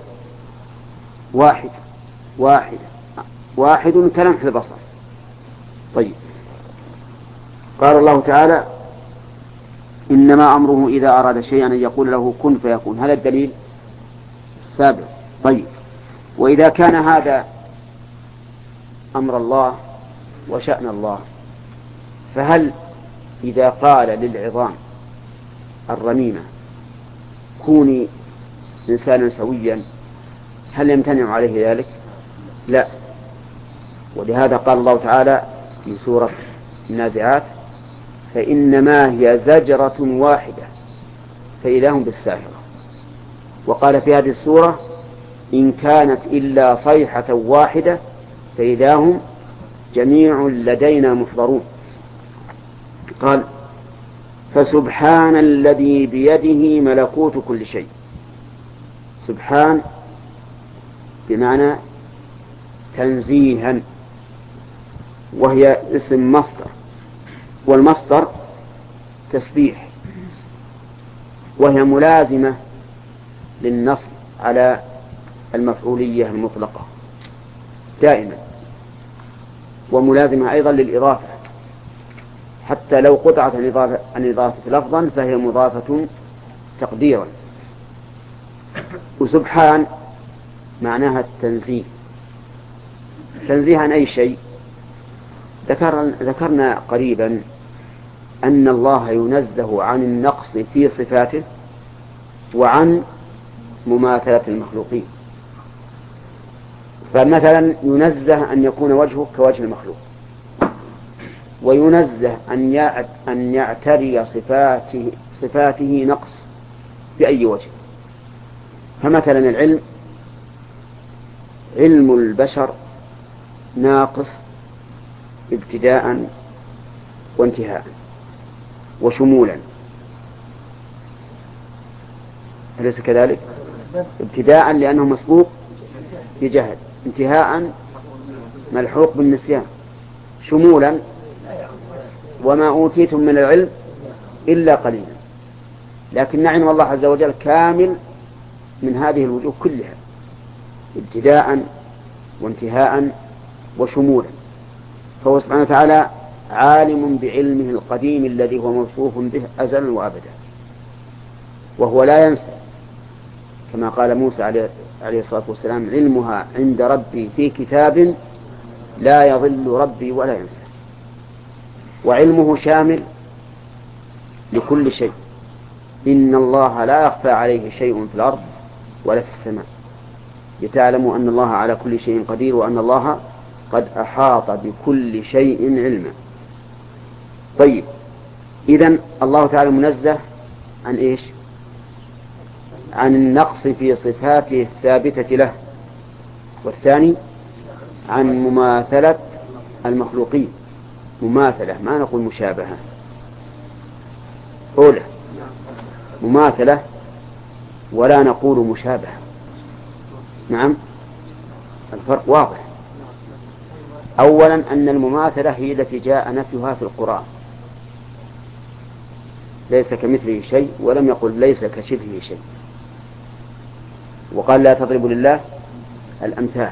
واحد كلمح البصر. طيب، قال الله تعالى إنما أمره إذا أراد شيئا أن يقول له كن فيكون. هذا الدليل السابق. طيب، وإذا كان هذا أمر الله وشأن الله، فهل إذا قال للعظام الرميمة كوني إنسانا سويا هل يمتنع عليه ذلك؟ لا. ولهذا قال الله تعالى في سورة النازعات فإنما هي زجرة واحدة فإذا هم بالساهرة. وقال في هذه السورة إن كانت إلا صيحة واحدة فإذا هم جميع لدينا محضرون. قال فسبحان الذي بيده ملكوت كل شيء. سبحان بمعنى تنزيها، وهي اسم مصدر، والمصدر تسبيح، وهي ملازمة للنصب على المفعولية المطلقة دائما، وملازمة أيضا للإضافة، حتى لو قطعت الإضافة لفظا فهي مضافة تقديرا. وسبحان معناها التنزيه، تنزيه عن أي شيء. ذكرنا قريبا أن الله ينزه عن النقص في صفاته وعن مماثلة المخلوقين. فمثلا ينزه أن يكون وجهه كوجه المخلوق، وينزه أن يعتري صفاته نقص بأي وجه. فمثلا العلم، علم البشر ناقص ابتداء وانتهاء وشمولا، أليس كذلك؟ ابتداء لأنه مسبوق بجهل، انتهاء ملحوق بالنسيان، شمولا وما أوتيتم من العلم إلا قليلا. لكن علم الله عز وجل كامل من هذه الوجوه كلها، ابتداء وانتهاء وشمولا. فهو سبحانه وتعالى عالم بعلمه القديم الذي هو موصوف به أزلا وأبدا، وهو لا ينسى، كما قال موسى عليه الصلاة والسلام علمها عند ربي في كتاب لا يضل ربي ولا ينسى. وعلمه شامل لكل شيء، إن الله لا يخفى عليه شيء في الأرض ولا في السماء، لتعلم أن الله على كل شيء قدير وأن الله قد أحاط بكل شيء علما. طيب، إذن الله تعالى منزه عن إيش؟ عن النقص في صفاته الثابتة له، والثاني عن مماثلة المخلوقين. مماثلة، ما نقول مشابهة، أولى مماثلة ولا نقول مشابهة. نعم، الفرق واضح. أولا أن المماثلة هي التي جاء نفيها في القرآن، ليس كمثله شيء، ولم يقل ليس كشبهه شيء، وقال لا تضربوا لله الأمثال.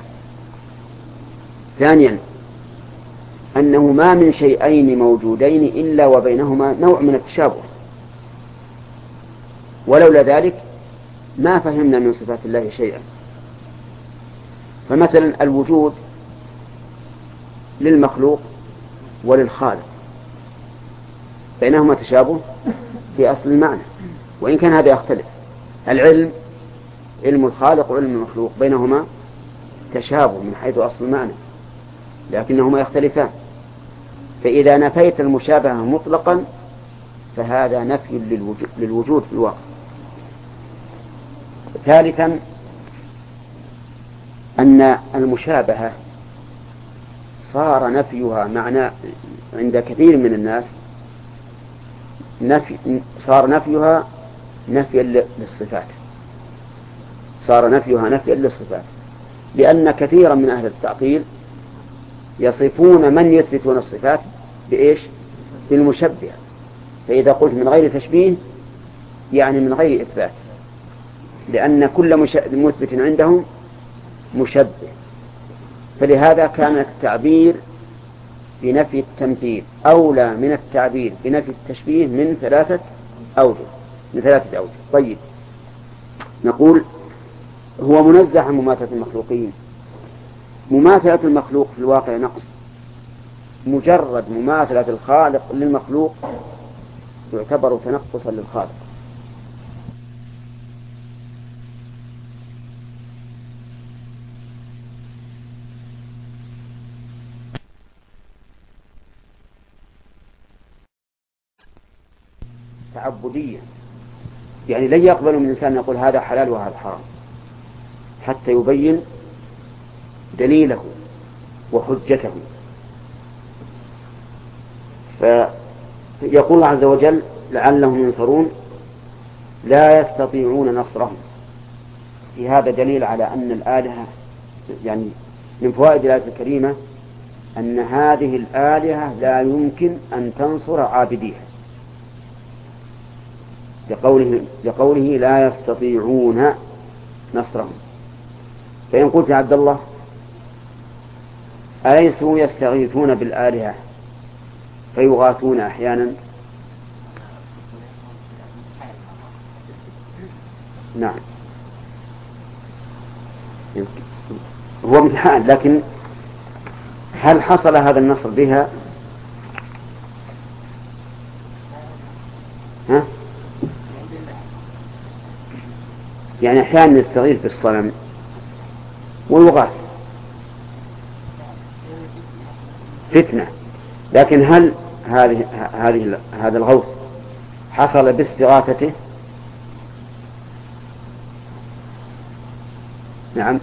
ثانيا أنه ما من شيئين موجودين إلا وبينهما نوع من التشابه، ولولا ذلك ما فهمنا من صفات الله شيئا. فمثلا الوجود للمخلوق وللخالق، بينهما تشابه في أصل المعنى، وإن كان هذا يختلف. العلم، علم الخالق وعلم المخلوق، بينهما تشابه من حيث أصل المعنى، لكنهما يختلفان. فإذا نفيت المشابهة مطلقا فهذا نفي للوجود في الواقع. ثالثا أن المشابهة صار نفيها معنى عند كثير من الناس صار نفيها نفيا للصفات، صار نفيها نفيا للصفات، لأن كثيرا من أهل التعطيل يصفون من يثبتون الصفات بإيش؟ بالمشبهة. فإذا قلت من غير تشبيه يعني من غير إثبات، لأن كل مثبت عندهم مشبه. فلهذا كان التعبير بنفي التمثيل أولى من التعبير بنفي التشبيه من ثلاثة أوجه. طيب، نقول هو منزه عن مماثلة المخلوقين. مماثلة المخلوق في الواقع نقص، مجرد مماثلة الخالق للمخلوق يعتبر تنقصا للخالق. تعبدية، يعني لن يقبل من الإنسان يقول هذا حلال وهذا حرام حتى يبين دليله وحجته. فيقول الله عز وجل لعلهم ينصرون لا يستطيعون نصرهم. في هذا دليل على أن الآلهة، يعني من فوائد الآية الكريمة أن هذه الآلهة لا يمكن أن تنصر عابديها، لقوله لا يستطيعون نصرهم. فإن قلت يا عبد الله أليسوا يستغيثون بالآلهة فيغاثون أحيانا؟ نعم، هو امتحان، لكن هل حصل هذا النصر بها؟ ها؟ يعني أحيانا يستغيث بالصنم ويغاث، فتنة. لكن هل هذا الغوث حصل باستغاثته؟ نعم،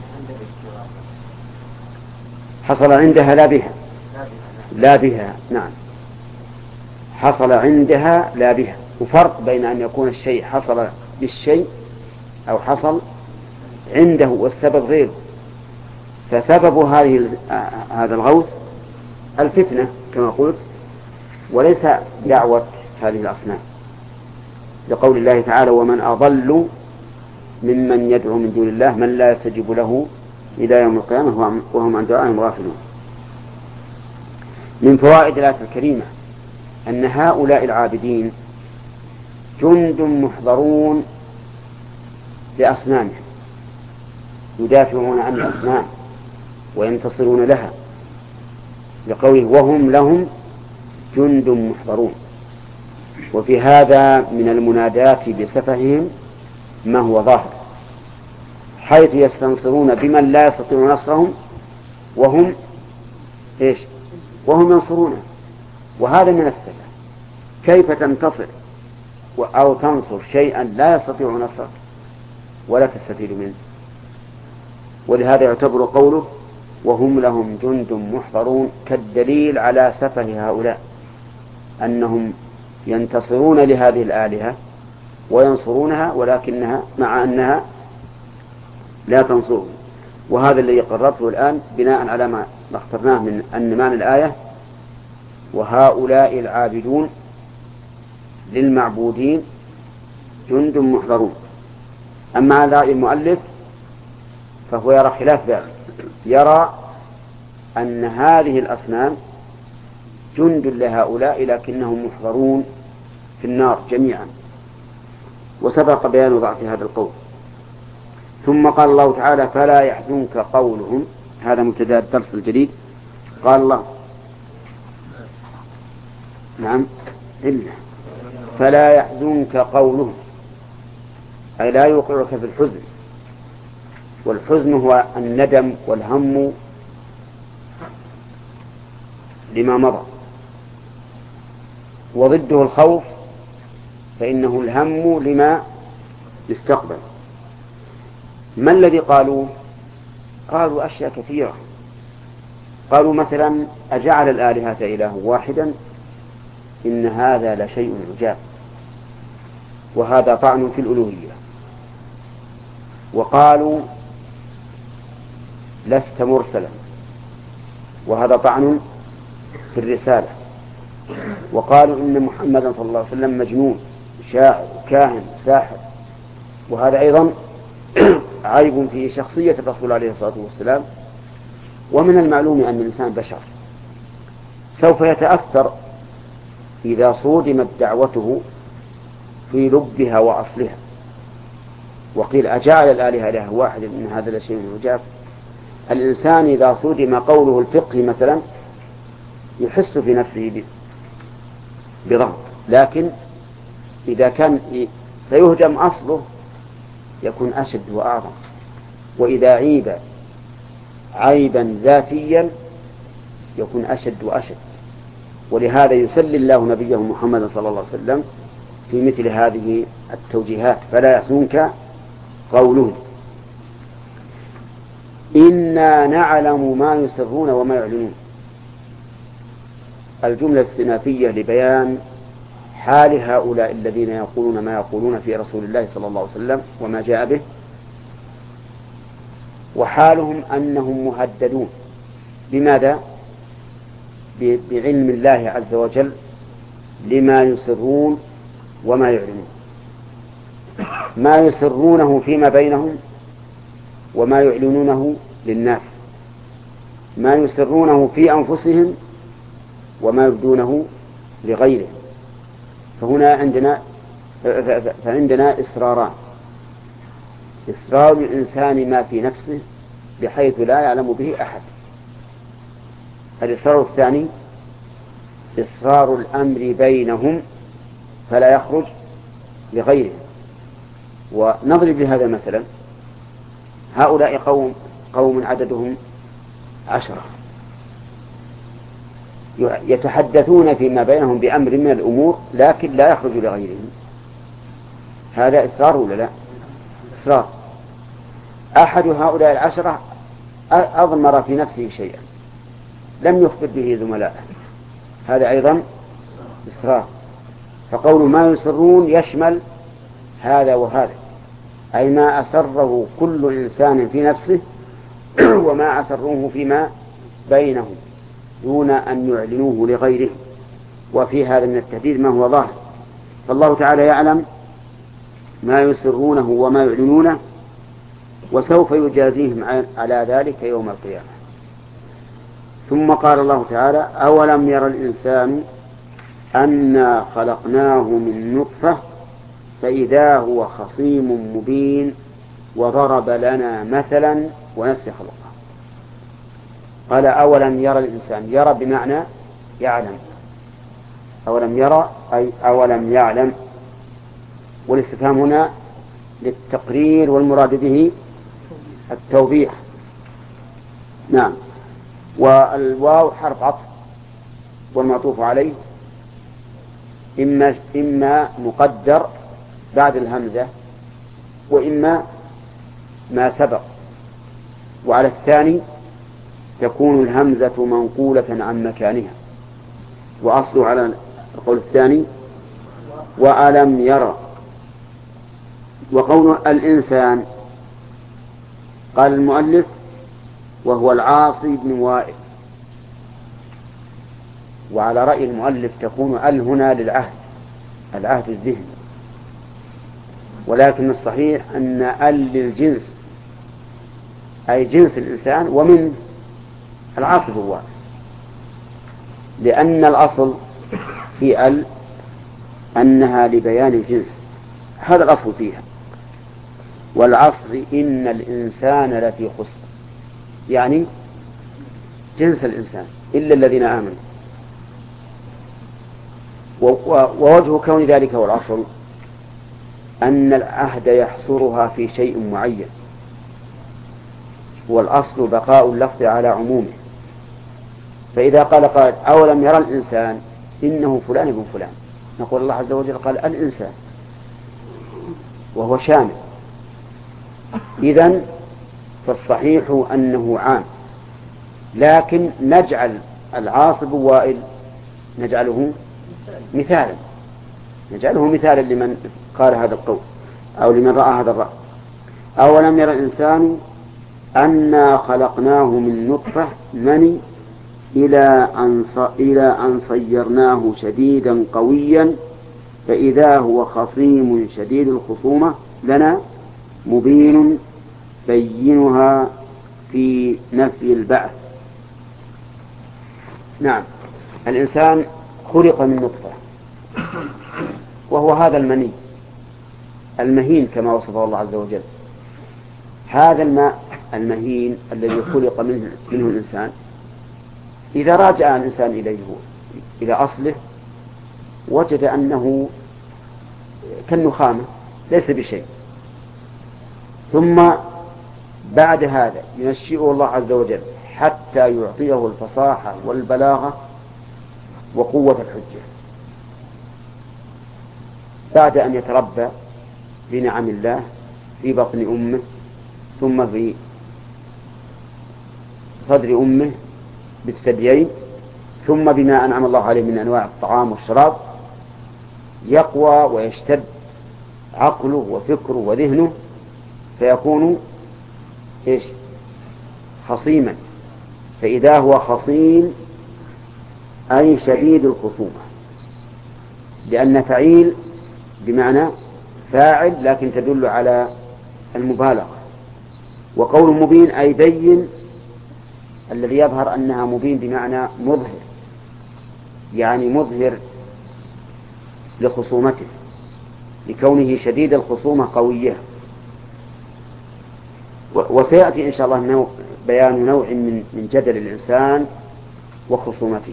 حصل عندها لا بها. نعم، حصل عندها لا بها. وفرق بين أن يكون الشيء حصل بالشيء أو حصل عنده والسبب غيره. فسبب هذا الغوث الفتنة كما قلت، وليس دعوة هذه الأصنام، لقول الله تعالى ومن أضل ممن يدعو من دون الله من لا يستجيب له إلى يوم القيامة وهم عن دعائهم غافلون. من فوائد الآية الكريمة أن هؤلاء العابدين جند محضرون لأصنامهم، يدافعون عن الأصنام وينتصرون لها، لقوله وهم لهم جند محضرون. وفي هذا من المنادات بسفههم ما هو ظاهر، حيث يستنصرون بمن لا يستطيع نصرهم وهم ينصرونه. وهذا من السفه. كيف تنتصر أو تنصر شيئا لا يستطيع نصره ولا تستفيد منه؟ ولهذا يعتبر قوله وهم لهم جند محضرون كالدليل على سفه هؤلاء، أنهم ينتصرون لهذه الآلهة وينصرونها ولكنها مع أنها لا تنصرهم. وهذا الذي قررته الآن بناء على ما اخترناه من أن معنى الآية وهؤلاء العابدون للمعبودين جند محضرون. أما على رأي المؤلف فهو يرى خلاف ذلك، يرى أن هذه الأصنام جند لهؤلاء لكنهم محضرون في النار جميعا، وسبق بيان ضعف هذا القول. ثم قال الله تعالى فلا يحزنك قولهم، هذا مبتدأ الدرس الجديد. قال الله نعم إلا فلا يحزنك قولهم، أي لا يوقعك في الحزن. والحزن هو الندم والهم لما مضى، وضده الخوف، فإنه الهم لما يستقبل. ما الذي قالوا؟ قالوا أشياء كثيرة. قالوا مثلا: أجعل الآلهة إله واحدا إن هذا لشيء عجاب، وهذا طعن في الألوهية. وقالوا: لست مرسلا، وهذا طعن في الرسالة. وقالوا: إن محمدا صلى الله عليه وسلم مجنون، شاعر، كاهن، ساحر، وهذا أيضا عيب في شخصية الرسول عليه الصلاة والسلام. ومن المعلوم أن الإنسان بشر سوف يتأثر إذا صودمت دعوته في لبها وأصلها. وقيل: أجعل الآلهة إله واحد إن هذا لشيء عجاب. الإنسان إذا صودم قوله الفقهي مثلا يحس في نفسه بضغط، لكن إذا كان سيهدم أصله يكون أشد وأعظم. وإذا عيب عيبا ذاتيا يكون أشد وأشد. ولهذا يسلي الله نبيه محمد صلى الله عليه وسلم في مثل هذه التوجيهات: فلا يحزنك قولهم إنا نعلم ما يسرون وما يعلنون. الجملة الاستئنافية لبيان حال هؤلاء الذين يقولون ما يقولون في رسول الله صلى الله عليه وسلم وما جاء به، وحالهم أنهم مهددون. بماذا؟ بعلم الله عز وجل لما يسرون وما يعلنون، ما يسرونه فيما بينهم وما يعلنونه للناس، ما يسرونه في أنفسهم وما يبدونه لغيرهم. فعندنا إسراران: إسرار الإنسان ما في نفسه بحيث لا يعلم به أحد. الإسرار الثاني إسرار الأمر بينهم فلا يخرج لغيرهم. ونضرب لهذا مثلا: هؤلاء قوم عددهم 10 يتحدثون فيما بينهم بأمر من الأمور لكن لا يخرج لغيرهم. هذا إسرار ولا لا؟ إسرار. أحد هؤلاء 10 أضمر في نفسه شيئا لم يخبر به زملائه، هذا أيضا إسرار. فقول ما يسرون يشمل هذا وهذا، أي ما أسره كل إنسان في نفسه وما أسروه فيما بينهم دون أن يعلنوه لغيره. وفي هذا من التهديد ما هو ظاهر. فالله تعالى يعلم ما يسرونه وما يعلنونه، وسوف يجازيهم على ذلك يوم القيامة. ثم قال الله تعالى: أولم ير الإنسان أنا خلقناه من نطفة فإذا هو خصيم مبين وضرب لنا مثلا ونسي خلقه. قال: أولم يرى الإنسان، يرى بمعنى يعلم، أولم يرى أي أولم يعلم. والاستفهام هنا للتقرير والمراد به التوبيخ. نعم. والواو حرف عطف والمعطوف عليه إما مقدر بعد الهمزة وإما ما سبق. وعلى الثاني تكون الهمزة منقولة عن مكانها، وأصله على القول الثاني وألم يرى. وقول الإنسان قال المؤلف وهو العاصي بن وائل. وعلى رأي المؤلف تكون ال هنا للعهد، العهد الذهني، ولكن الصحيح أن ال للجنس، أي جنس الإنسان ومن العاصي بن وائل، لأن الأصل في ال أنها لبيان الجنس، هذا الأصل فيها. والعصر إن الإنسان لفي خسر، يعني جنس الإنسان إلا الذين آمنوا. ووجه كون ذلك هو الأصل أن العهد يحصرها في شيء معين، والأصل بقاء اللفظ على عمومه. فإذا قال قائل أولم يرى الإنسان إنه فلان ابن فلان، نقول الله عز وجل قال الإنسان وهو شامل. إذن فالصحيح أنه عام، لكن نجعل العاصب وائل نجعله مثالا لمن قال هذا القول أو لمن رأى هذا الرأي. أولم يرى الإنسان أنا خلقناه من نطفة مني إلى أن صيرناه شديدا قويا فإذا هو خصيم شديد الخصومة لنا مبين بينها في نفي البعث. نعم، الإنسان خلق من نطفة، وهو هذا المني المهين كما وصفه الله عز وجل. هذا الماء المهين الذي خلق منه الإنسان، إذا راجع الإنسان إلى أصله وجد أنه كالنخامة ليس بشيء، ثم بعد هذا ينشئه الله عز وجل حتى يعطيه الفصاحة والبلاغة وقوة الحجة بعد أن يتربى بنعم الله في بطن أمه ثم في صدر أمه بالثديين، ثم بما أنعم الله عليه من أنواع الطعام والشراب يقوى ويشتد عقله وفكره وذهنه فيكون خصيما. فإذا هو خصيم أي شديد الخصومة، لأن فعيل بمعنى فاعل لكن تدل على المبالغة، وقول مبين أي بين، الذي يظهر أنها مبين بمعنى مظهر، يعني مظهر لخصومته لكونه شديد الخصومة قوية. وسيأتي إن شاء الله بيان نوع من جدل الإنسان وخصومته.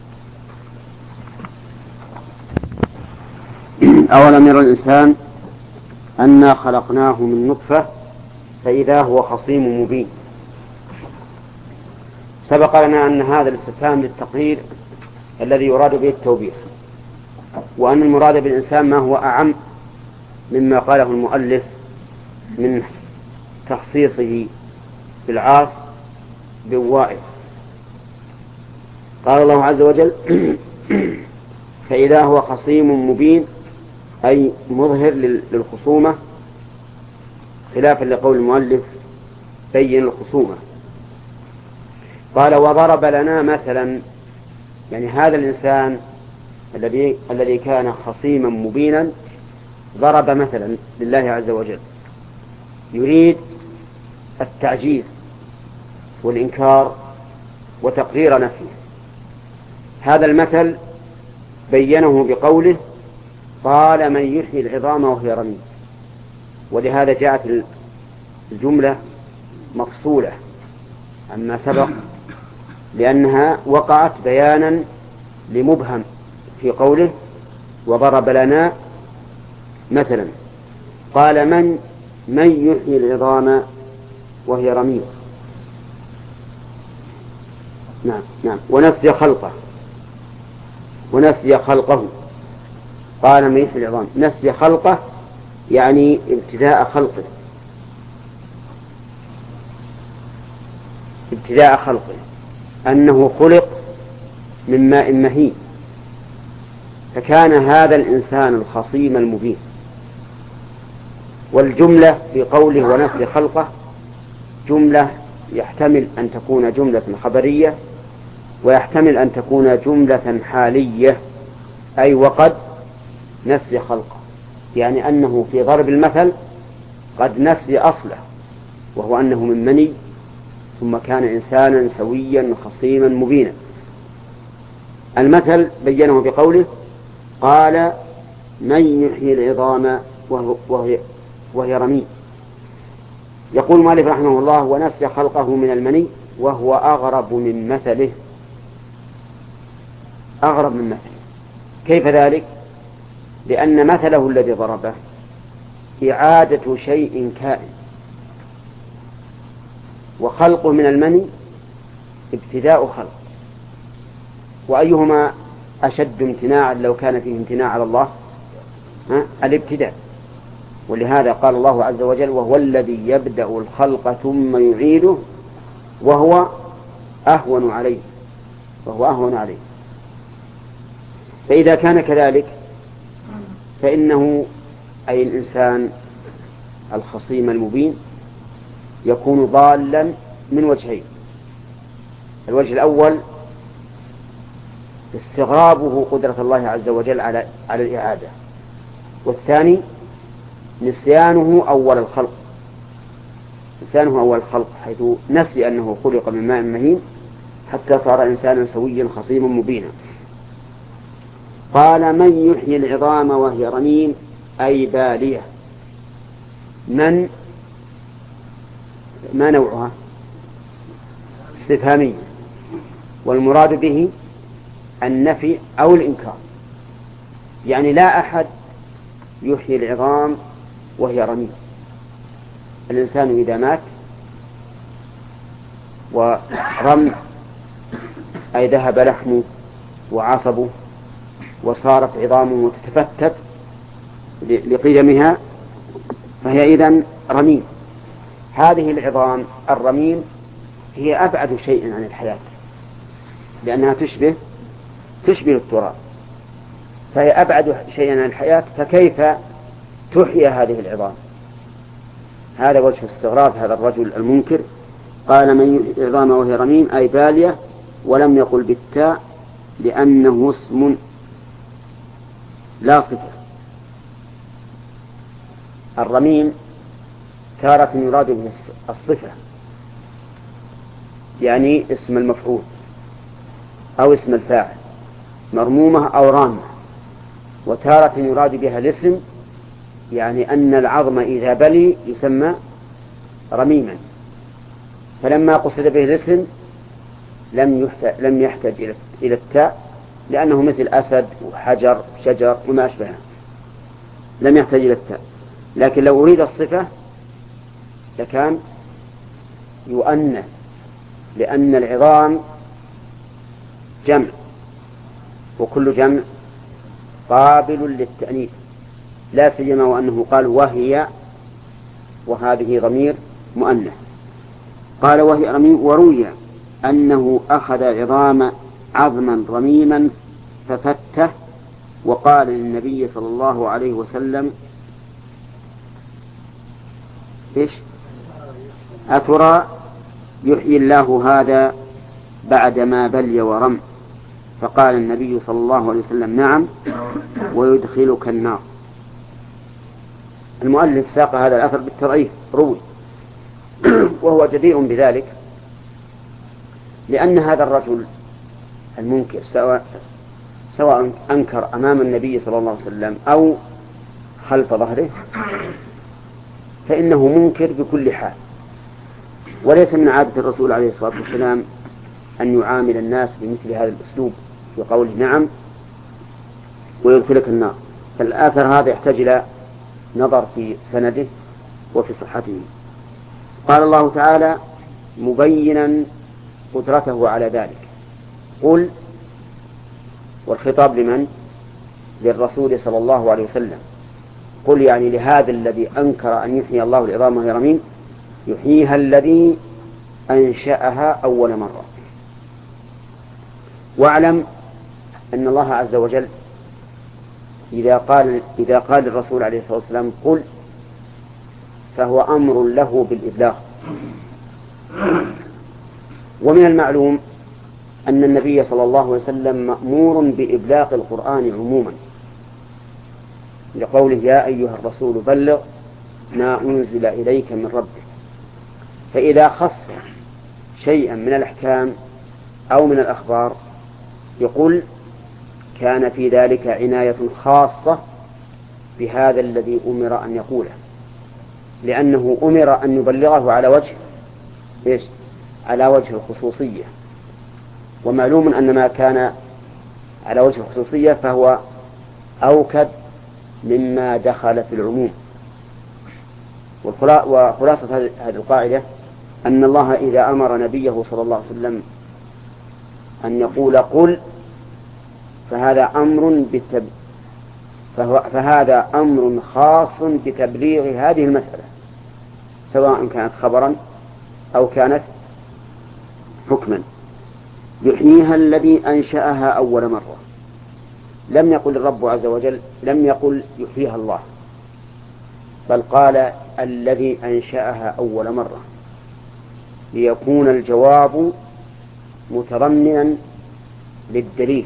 أولم يرى الإنسان أنا خلقناه من نطفة فإذا هو خصيم مبين. سبق لنا أن هذا الاستفهام للتقرير الذي يراد به التوبيخ، وأن المراد بالإنسان ما هو أعم مما قاله المؤلف من تخصيصه بالعاص بالوائل. قال الله عز وجل فإذا هو خصيم مبين أي مظهر للخصومة، خلافا لقول المؤلف بين الخصومة. قال وضرب لنا مثلا، يعني هذا الإنسان الذي كان خصيما مبينا ضرب مثلا لله عز وجل، يريد التعجيز والإنكار وتقرير نفيه. هذا المثل بينه بقوله قال من يحيي العظام وهي رميم، ولهذا جاءت الجملة مفصولة عما سبق لأنها وقعت بيانا لمبهم في قوله وضرب لنا مثلا. قال من يحيي العظام وهي رميم. نعم ونسي خلقه. قال من يحيي العظام، نسي خلقه يعني ابتداء خلقه أنه خلق من ماء مهين، فكان هذا الإنسان الخصيم المبين. والجملة في قوله ونسي خلقه جملة يحتمل أن تكون جملة خبرية ويحتمل أن تكون جملة حالية، أي وقد نسي خلقه، يعني أنه في ضرب المثل قد نسي أصله وهو أنه من مني ثم كان إنسانا سويا خصيما مبينا. المثل بينه بقوله قال من يحيي العظام وهي رميم. يقول مالك رحمه الله ونسي خلقه من المني وهو أغرب من مثله. كيف ذلك؟ لأن مثله الذي ضربه إعادة شيء كائن، وخلقه من المني ابتداء خلق، وأيهما أشد امتناعا لو كان فيه امتناع على الله؟ الابتداء. ولهذا قال الله عز وجل: وهو الذي يبدأ الخلق ثم يعيده وهو أهون عليه. فإذا كان كذلك فإنه أي الإنسان الخصيم المبين يكون ضالا من وجهين: الوجه الأول استغرابه قدرة الله عز وجل على الإعادة، والثاني نسيانه أول الخلق حيث نسي أنه خلق من ماء مهين حتى صار إنسانا سويا خصيما مبينا. قال: من يحيي العظام وهي رميم أي بالية. من ما نوعها؟ استفهامية، والمراد به النفي أو الإنكار، يعني لا أحد يحيي العظام وهي رميم. الإنسان إذا مات ورم أي ذهب لحمه وعصبه وصارت عظامه تتفتت لقدمها فهي إذن رميم. هذه العظام الرميم هي أبعد شيء عن الحياة، لأنها تشبه التراب، فهي أبعد شيء عن الحياة، فكيف تحيى هذه العظام؟ هذا وجه استغراب هذا الرجل المنكر. قال: من يحيي العظام وهي رميم أي بالية، ولم يقل بالتاء لأنه اسم لا صفة. الرميم تارة يراد به الصفة، يعني اسم المفعول أو اسم الفاعل، مرمومة أو رامة. وتارة يراد بها الاسم، يعني أن العظم إذا بلي يسمى رميما. فلما قصد به الاسم لم يحتاج إلى التاء، لأنه مثل أسد وحجر شجر وما أشبهه، لم يحتاج إلى التاء. لكن لو أريد الصفة لكان يؤنث، لأن العظام جمع، وكل جمع قابل للتأنيث، لا سيما وأنه قال وهي، وهذه ضمير مؤنث. قال وهي رميم. وروي أنه أخذ عظما رميما ففته، وقال للنبي صلى الله عليه وسلم: إيش؟ أترى يحيي الله هذا بعدما بلي ورم؟ فقال النبي صلى الله عليه وسلم: نعم، ويدخلك النار. المؤلف ساق هذا الأثر بالتضعيف، روي، وهو جدير بذلك، لأن هذا الرجل المنكر سواء أنكر أمام النبي صلى الله عليه وسلم أو خلف ظهره فإنه منكر بكل حال. وليس من عادة الرسول عليه الصلاة والسلام أن يعامل الناس بمثل هذا الأسلوب في قوله نعم ويدخلك النار. فالآثر هذا يحتاج إلى نظر في سنده وفي صحته. قال الله تعالى مبينا قدرته على ذلك: قل، والخطاب لمن؟ للرسول صلى الله عليه وسلم. قل يعني لهذا الذي أنكر أن يحيي الله العظام وهي رميم، يحييها الذي أنشأها أول مرة. واعلم أن الله عز وجل إذا قال الرسول عليه الصلاة والسلام قل، فهو أمر له بالإبلاغ. ومن المعلوم أن النبي صلى الله عليه وسلم مأمور بإبلاغ القرآن عموما، لقوله يا أيها الرسول بلغ ما أنزل إليك من ربك. فإذا خص شيئا من الأحكام أو من الأخبار يقول كان في ذلك عناية خاصة بهذا الذي أمر أن يقوله، لأنه أمر أن يبلغه على وجه الخصوصية. ومعلوم أن ما كان على وجه الخصوصية فهو أوكد مما دخل في العموم. وخلاصة هذه القاعدة أن الله إذا أمر نبيه صلى الله عليه وسلم أن يقول قل فهذا أمر خاص بتبليغ هذه المسألة، سواء كانت خبرا أو كانت حكما. يحييها الذي أنشأها أول مرة. لم يقل الرب عز وجل، لم يقل يحييها الله، بل قال الذي أنشأها أول مرة، ليكون الجواب متضمنا للدليل.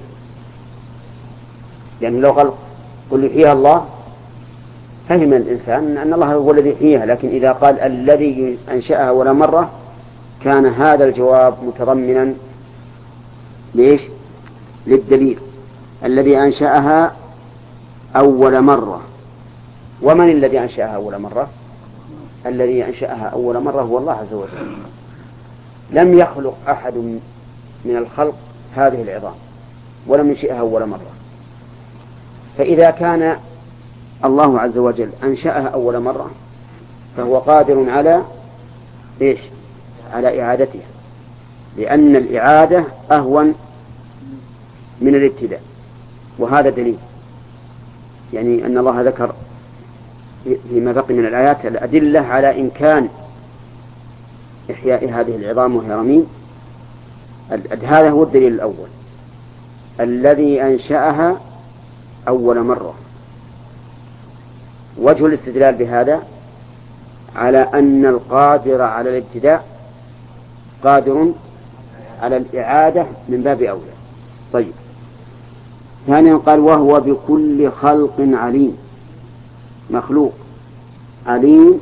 لأن لو قل يحييها الله فهم الإنسان أن الله هو الذي يحييها، لكن إذا قال الذي أنشأها أول مرة كان هذا الجواب متضمنا ليش؟ للدليل. الذي أنشأها أول مرة. ومن الذي أنشأها أول مرة؟ الذي أنشأها أول مرة هو الله عز وجل. لم يخلق أحد من الخلق هذه العظام ولم ينشئها أول مرة. فإذا كان الله عز وجل أنشأها أول مرة فهو قادر على إيش؟ على إعادتها، لأن الإعادة أهون من الابتداء. وهذا دليل، يعني أن الله ذكر فيما بقي من الآيات الأدلة على إمكان إحياء هذه العظام وهي رميم. هذا هو الدليل الأول، الذي أنشأها أول مرة. وجه الاستدلال بهذا على أن القادر على الابتداء قادر على الإعادة من باب أولى. طيب، ثانيا قال وهو بكل خلق عليم. مخلوق عليم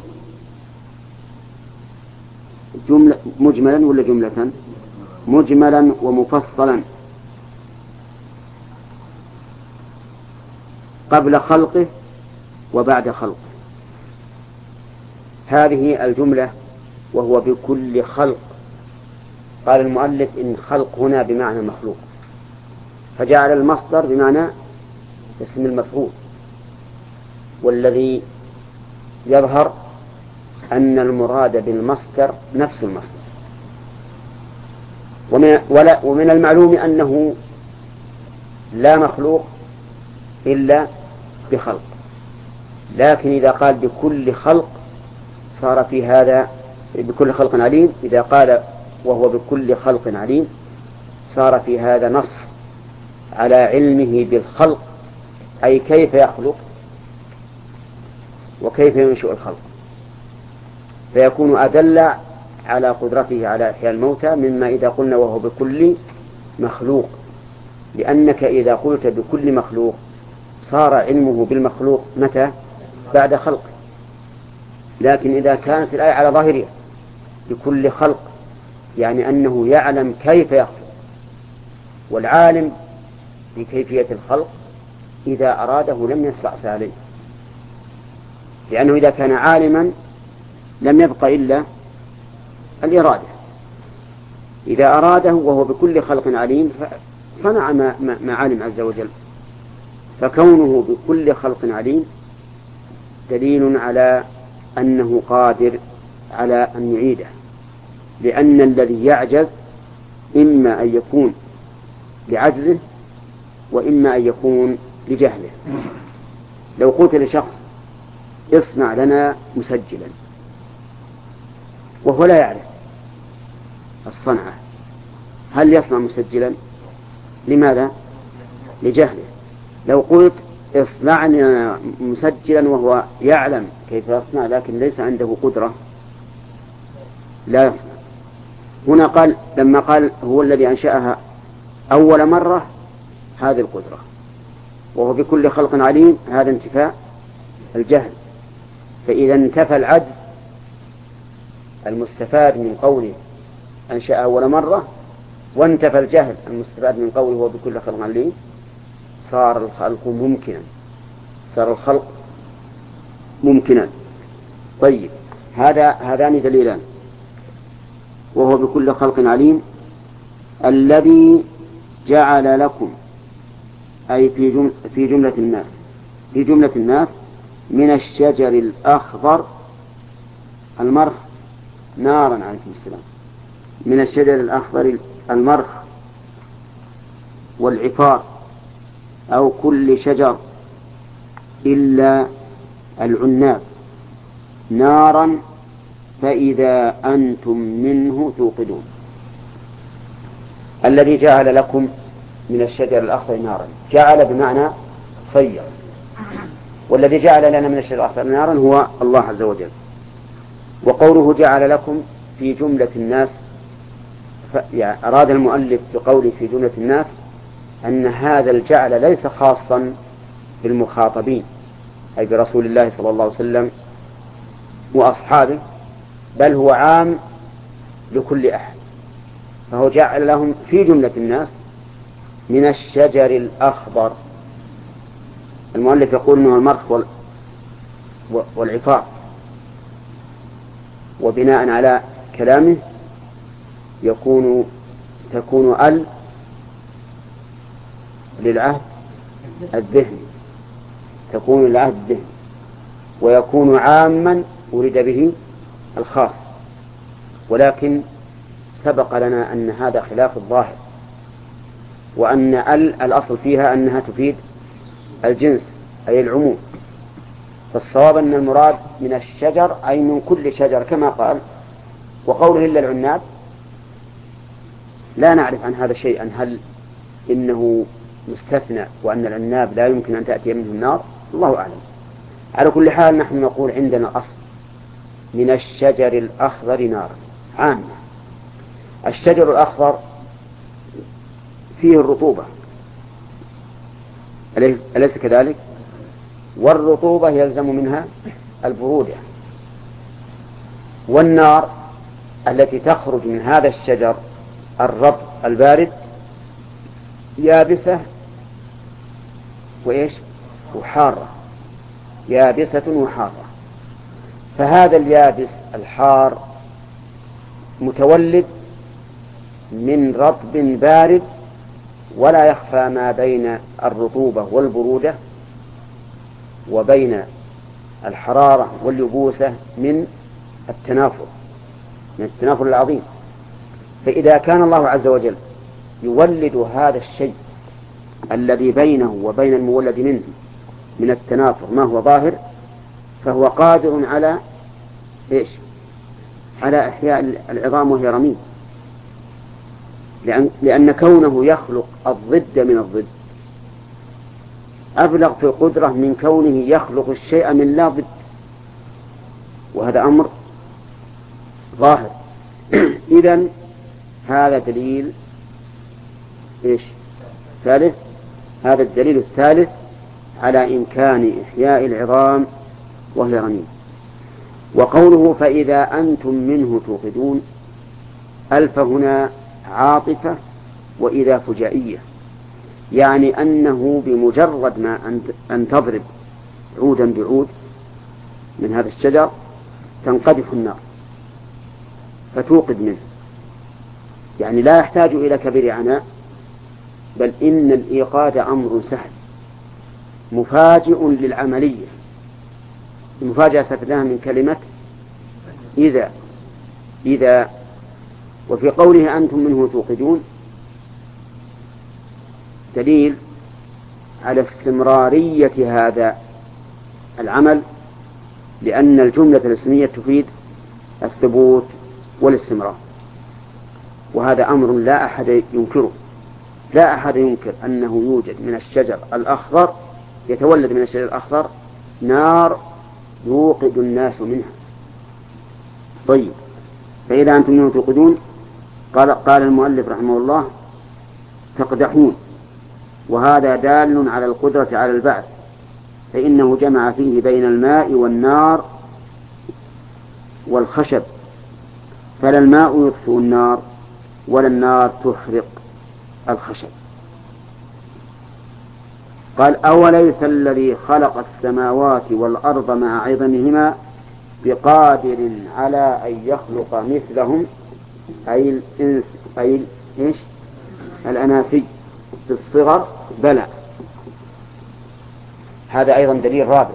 جملة مجملا ولا جملة؟ مجملا ومفصلا قبل خلقه وبعد خلقه. هذه الجملة وهو بكل خلق. قال المؤلف إن خلق هنا بمعنى مخلوق، فجعل المصدر بمعنى اسم المفعول، والذي يظهر أن المراد بالمصدر نفس المصدر. ومن المعلوم أنه لا مخلوق إلا بخلق، لكن إذا قال بكل خلق صار في هذا بكل خلق عليم. إذا قال وهو بكل خلق عليم صار في هذا نص على علمه بالخلق، أي كيف يخلق وكيف ينشئ الخلق، فيكون أدل على قدرته على إحياء الموتى مما إذا قلنا وهو بكل مخلوق، لأنك إذا قلت بكل مخلوق صار علمه بالمخلوق متى؟ بعد خلق. لكن إذا كانت الآية على ظاهرها بكل خلق يعني أنه يعلم كيف يخلق، والعالم بكيفية الخلق إذا أراده لم يستعصى عليه، لأنه إذا كان عالما لم يبق إلا الإرادة. إذا أراده وهو بكل خلق عليم فصنع ما علم عز وجل. فكونه بكل خلق عليم دليل على أنه قادر على أن يعيده، لأن الذي يعجز إما أن يكون لعجزه وإما أن يكون لجهله. لو قلت لشخص اصنع لنا مسجلا وهو لا يعرف الصنعة، هل يصنع مسجلا؟ لماذا؟ لجهله. لو قلت اصنع لنا مسجلا وهو يعلم كيف يصنع لكن ليس عنده قدرة لا يصنع. هنا قال لما قال هو الذي أنشأها أول مرة هذه القدرة، وهو بكل خلق عليم هذا انتفاء الجهل. فإذا انتفى العجز المستفاد من قوله أنشأ أول مرة وانتفى الجهل المستفاد من قوله هو بكل خلق عليم صار الخلق ممكنا، صار الخلق ممكنا. طيب، هذان دليلان، وهو بكل خلق عليم الذي جعل لكم أي في جملة الناس في جملة الناس من الشجر الأخضر المرخ نارا عليكم السلام، من الشجر الأخضر المرخ والعفار أو كل شجر إلا العناب نارا فإذا أنتم منه توقدون. الذي جعل لكم من الشجر الأخضر نارا جعل بمعنى صير، والذي جعل لنا من الشجر الأخضر نارا هو الله عز وجل. وقوله جعل لكم في جملة الناس يعني أراد المؤلف بقوله في جملة الناس أن هذا الجعل ليس خاصا بالمخاطبين أي برسول الله صلى الله عليه وسلم وأصحابه، بل هو عام لكل أحد، فهو جعل لهم في جملة الناس من الشجر الأخضر. المؤلف يقول أنه المرخ والعفار، وبناء على كلامه تكون للعهد الذهني، تكون للعهد الذهني، ويكون عاما أريد به الخاص، ولكن سبق لنا أن هذا خلاف الظاهر، وأن الأصل فيها أنها تفيد الجنس أي العموم، فالصواب أن المراد من الشجر أي من كل شجر كما قال. وقوله إلا العناب لا نعرف عن هذا شيئا، هل إنه مستثنى وأن العناب لا يمكن أن تأتي منه النار؟ الله أعلم. على كل حال نحن نقول عندنا أصل من الشجر الأخضر نارا عامة. الشجر الأخضر فيه الرطوبة أليس كذلك؟ والرطوبة يلزم منها البرودة، والنار التي تخرج من هذا الشجر الرطب البارد يابسة وإيش وحارة، يابسة وحارة. فهذا اليابس الحار متولد من رطب بارد، ولا يخفى ما بين الرطوبة والبرودة وبين الحرارة واليبوسة من التنافر العظيم. فإذا كان الله عز وجل يولد هذا الشيء الذي بينه وبين المولد منه من التنافر ما هو ظاهر، فهو قادر على إيش؟ على إحياء العظام وهي رميم، لأن كونه يخلق الضد من الضد أبلغ في القدرة من كونه يخلق الشيء من لا ضد، وهذا أمر ظاهر. إذن هذا دليل إيش؟ ثالث. هذا الدليل الثالث على إمكان إحياء العظام وهي رميم. وقوله فإذا أنتم منه توقدون، ألف هنا عاطفة وإذا فجائية، يعني أنه بمجرد ما أن تضرب عودا بعود من هذا الشجر تنقذف النار فتوقد منه، يعني لا يحتاج إلى كبير عناء، بل إن الإيقاد أمر سهل مفاجئ للعملية. المفاجأة استفدناها من كلمة إذا. وفي قوله أنتم منه توقدون دليل على استمرارية هذا العمل، لأن الجملة الاسمية تفيد الثبوت والاستمرار، وهذا أمر لا أحد ينكره. لا أحد ينكر أنه يوجد من الشجر الأخضر، يتولد من الشجر الأخضر نار يوقد الناس منها. طيب، فإذا أنتم منه توقدون قال المؤلف رحمه الله تقدحون، وهذا دال على القدرة على البعث، فإنه جمع فيه بين الماء والنار والخشب، فلا الماء يطفئ النار ولا النار تحرق الخشب. قال أوليس الذي خلق السماوات والأرض مع عظمهما بقادر على أن يخلق مثلهم، أي الإنس أي إيش الأناسي في الصغر؟ بلى. هذا أيضا دليل رابع.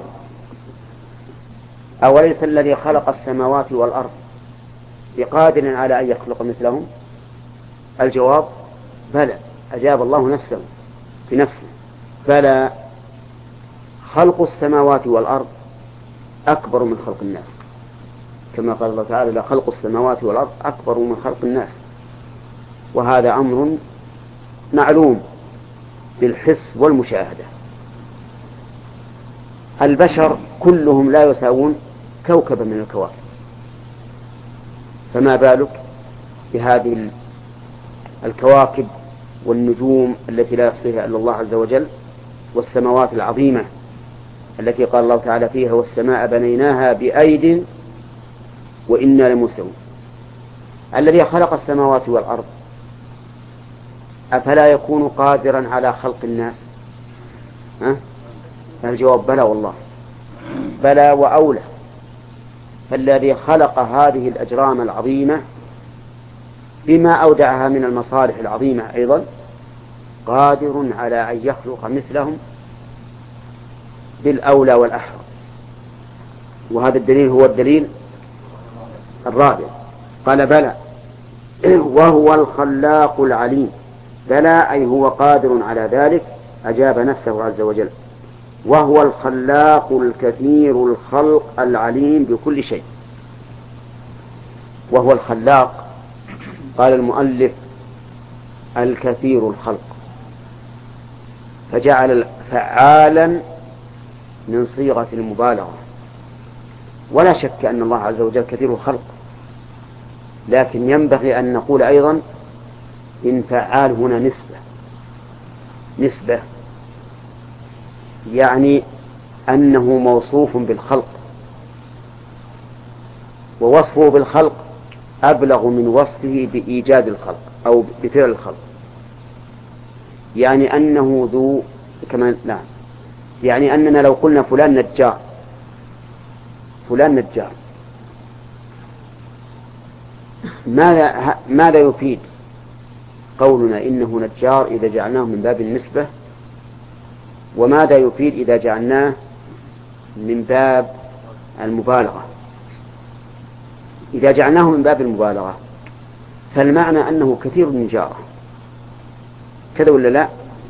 أوليس الذي خلق السماوات والأرض بقادر على أن يخلق مثلهم؟ الجواب بلى. أجاب الله نفسه بنفسه: بلى، خلق السماوات والأرض أكبر من خلق الناس، كما قال الله تعالى: لا خلق السماوات والأرض أكبر من خلق الناس. وهذا أمر معلوم بالحس والمشاهدة. البشر كلهم لا يساوون كوكبا من الكواكب، فما بالك بهذه الكواكب والنجوم التي لا يحصيها إلا الله عز وجل، والسماوات العظيمة التي قال الله تعالى فيها: والسماء بنيناها بأيد وإنا لموسعون. الذي خلق السماوات والأرض أفلا يكون قادرا على خلق الناس؟ الجواب بلى والله، بلى وأولى. فالذي خلق هذه الأجرام العظيمة بما أودعها من المصالح العظيمة أيضا قادر على أن يخلق مثلهم بالأولى والأحرى. وهذا الدليل هو الدليل الرابع. قال: بلى وهو الخلاق العليم. بلى أي هو قادر على ذلك، أجاب نفسه عز وجل. وهو الخلاق الكثير الخلق العليم بكل شيء. وهو الخلاق، قال المؤلف: الكثير الخلق، فجعل فعالا من صيغة المبالغة. ولا شك أن الله عز وجل كثير الخلق، لكن ينبغي أن نقول أيضا إن فعال هنا نسبة، يعني أنه موصوف بالخلق، ووصفه بالخلق أبلغ من وصفه بإيجاد الخلق أو بفعل الخلق. يعني أنه ذو كمان، لا، يعني أننا لو قلنا فلان نجار، ماذا يفيد قولنا إنه نجار إذا جعلناه من باب النسبة؟ وماذا يفيد إذا جعلناه من باب المبالغة؟ إذا جعلناه من باب المبالغة فالمعنى أنه كثير النجارة، كذا ولا لا؟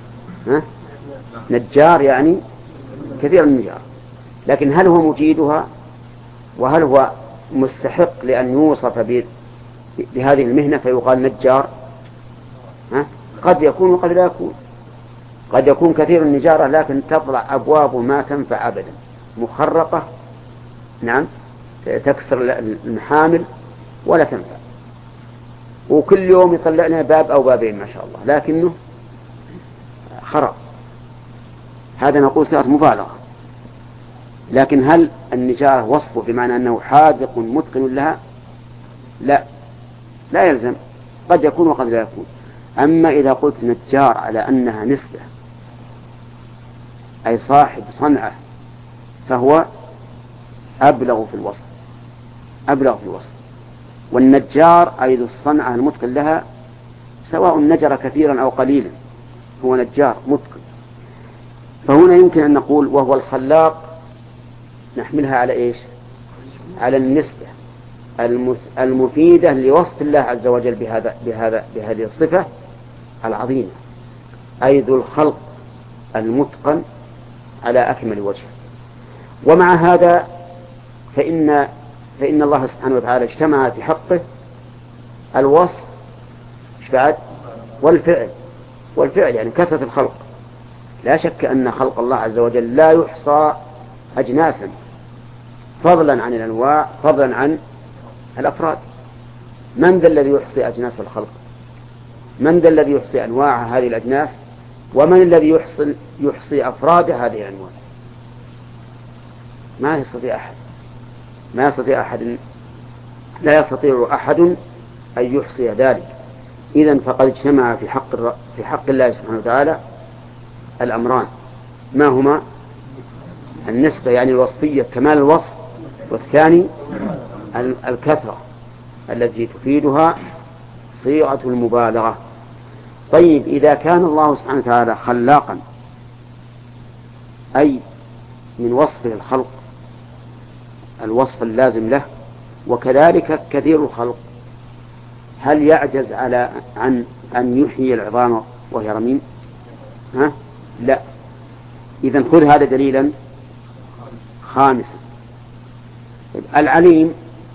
نجار يعني كثير النجارة، لكن هل هو مجيدها؟ وهل هو مستحق لأن يوصف بهذه المهنة فيقال نجار؟ قد يكون وقد لا يكون. قد يكون كثير النجارة لكن تطلع أبواب ما تنفع أبدا، مخرقة، نعم، تكسر المحامل ولا تنفع، وكل يوم يطلع لنا باب أو بابين ما شاء الله، لكنه خرق. هذا نقول صيغة مبالغة. لكن هل النجارة وصفه بمعنى أنه حاذق متقن لها؟ لا يلزم، قد يكون وقد لا يكون. أما إذا قلت نجار على أنها نسبة، أي صاحب صنعة، فهو أبلغ في الوصف. والنجار أي ذو الصنعة المتقن لها، سواء نجر كثيرا أو قليلا، هو نجار متقن. فهنا يمكن أن نقول وهو الخلاق، نحملها على إيش؟ على النسبة المفيدة لوصف الله عز وجل بهذه الصفة العظيمة، أي ذو الخلق المتقن على أكمل وجه. ومع هذا فإن الله سبحانه وتعالى اجتمع في حقه الوصف والفعل يعني كثرة الخلق. لا شك أن خلق الله عز وجل لا يحصى أجناسا، فضلا عن الأنواع، فضلا عن الأفراد. من ذا الذي يحصي أجناس الخلق؟ من ذا الذي يحصي أنواع هذه الأجناس؟ ومن الذي يحصي أفراد هذه الأنواع؟ ما يستطيع أحد، لا يستطيع أحد أن يحصي ذلك. إذن فقد اجتمع في حق الله سبحانه وتعالى الأمران، ما هما؟ النسبة يعني الوصفية، كمال الوصف، والثاني الكثرة التي تفيدها صيغة المبالغة. طيب، إذا كان الله سبحانه وتعالى خلاقا، أي من وصفه الخلق الوصف اللازم له، وكذلك كثير الخلق هل يعجز عن أن يحيي العظام وهي رميم؟ لا. إذن خذ هذا دليلا خامسا. العليم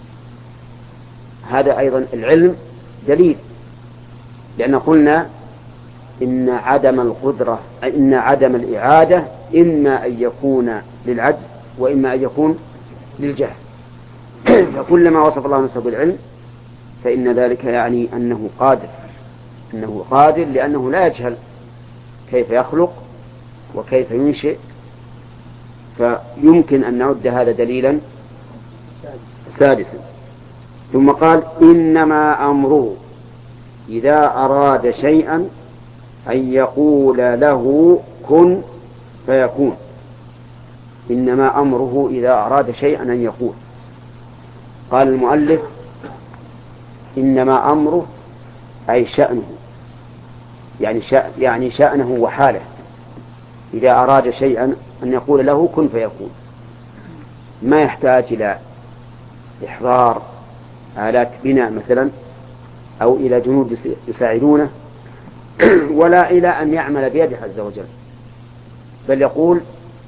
هذا أيضا العلم دليل، لأن قلنا إن عدم الإعادة إما أن يكون للعجز وإما أن يكون للجهل. فكلما وصف الله نفسه بالعلم فإن ذلك يعني أنه قادر لأنه لا يجهل كيف يخلق وكيف ينشئ، فيمكن أن نعد هذا دليلا سادسا. ثم قال إنما أمره إذا أراد شيئا أن يقول له كن فيكون. إنما أمره إذا أراد شيئا أن يقول. قال المؤلف إنما أمره أي شأنه، يعني شأنه وحاله، إذا أراد شيئا أن يقول له كن فيكون. ما يحتاج إلى إحضار آلات بناء مثلا أو إلى جنود يساعدونه ولا إلى أن يعمل بيده عز وجل، بل يقول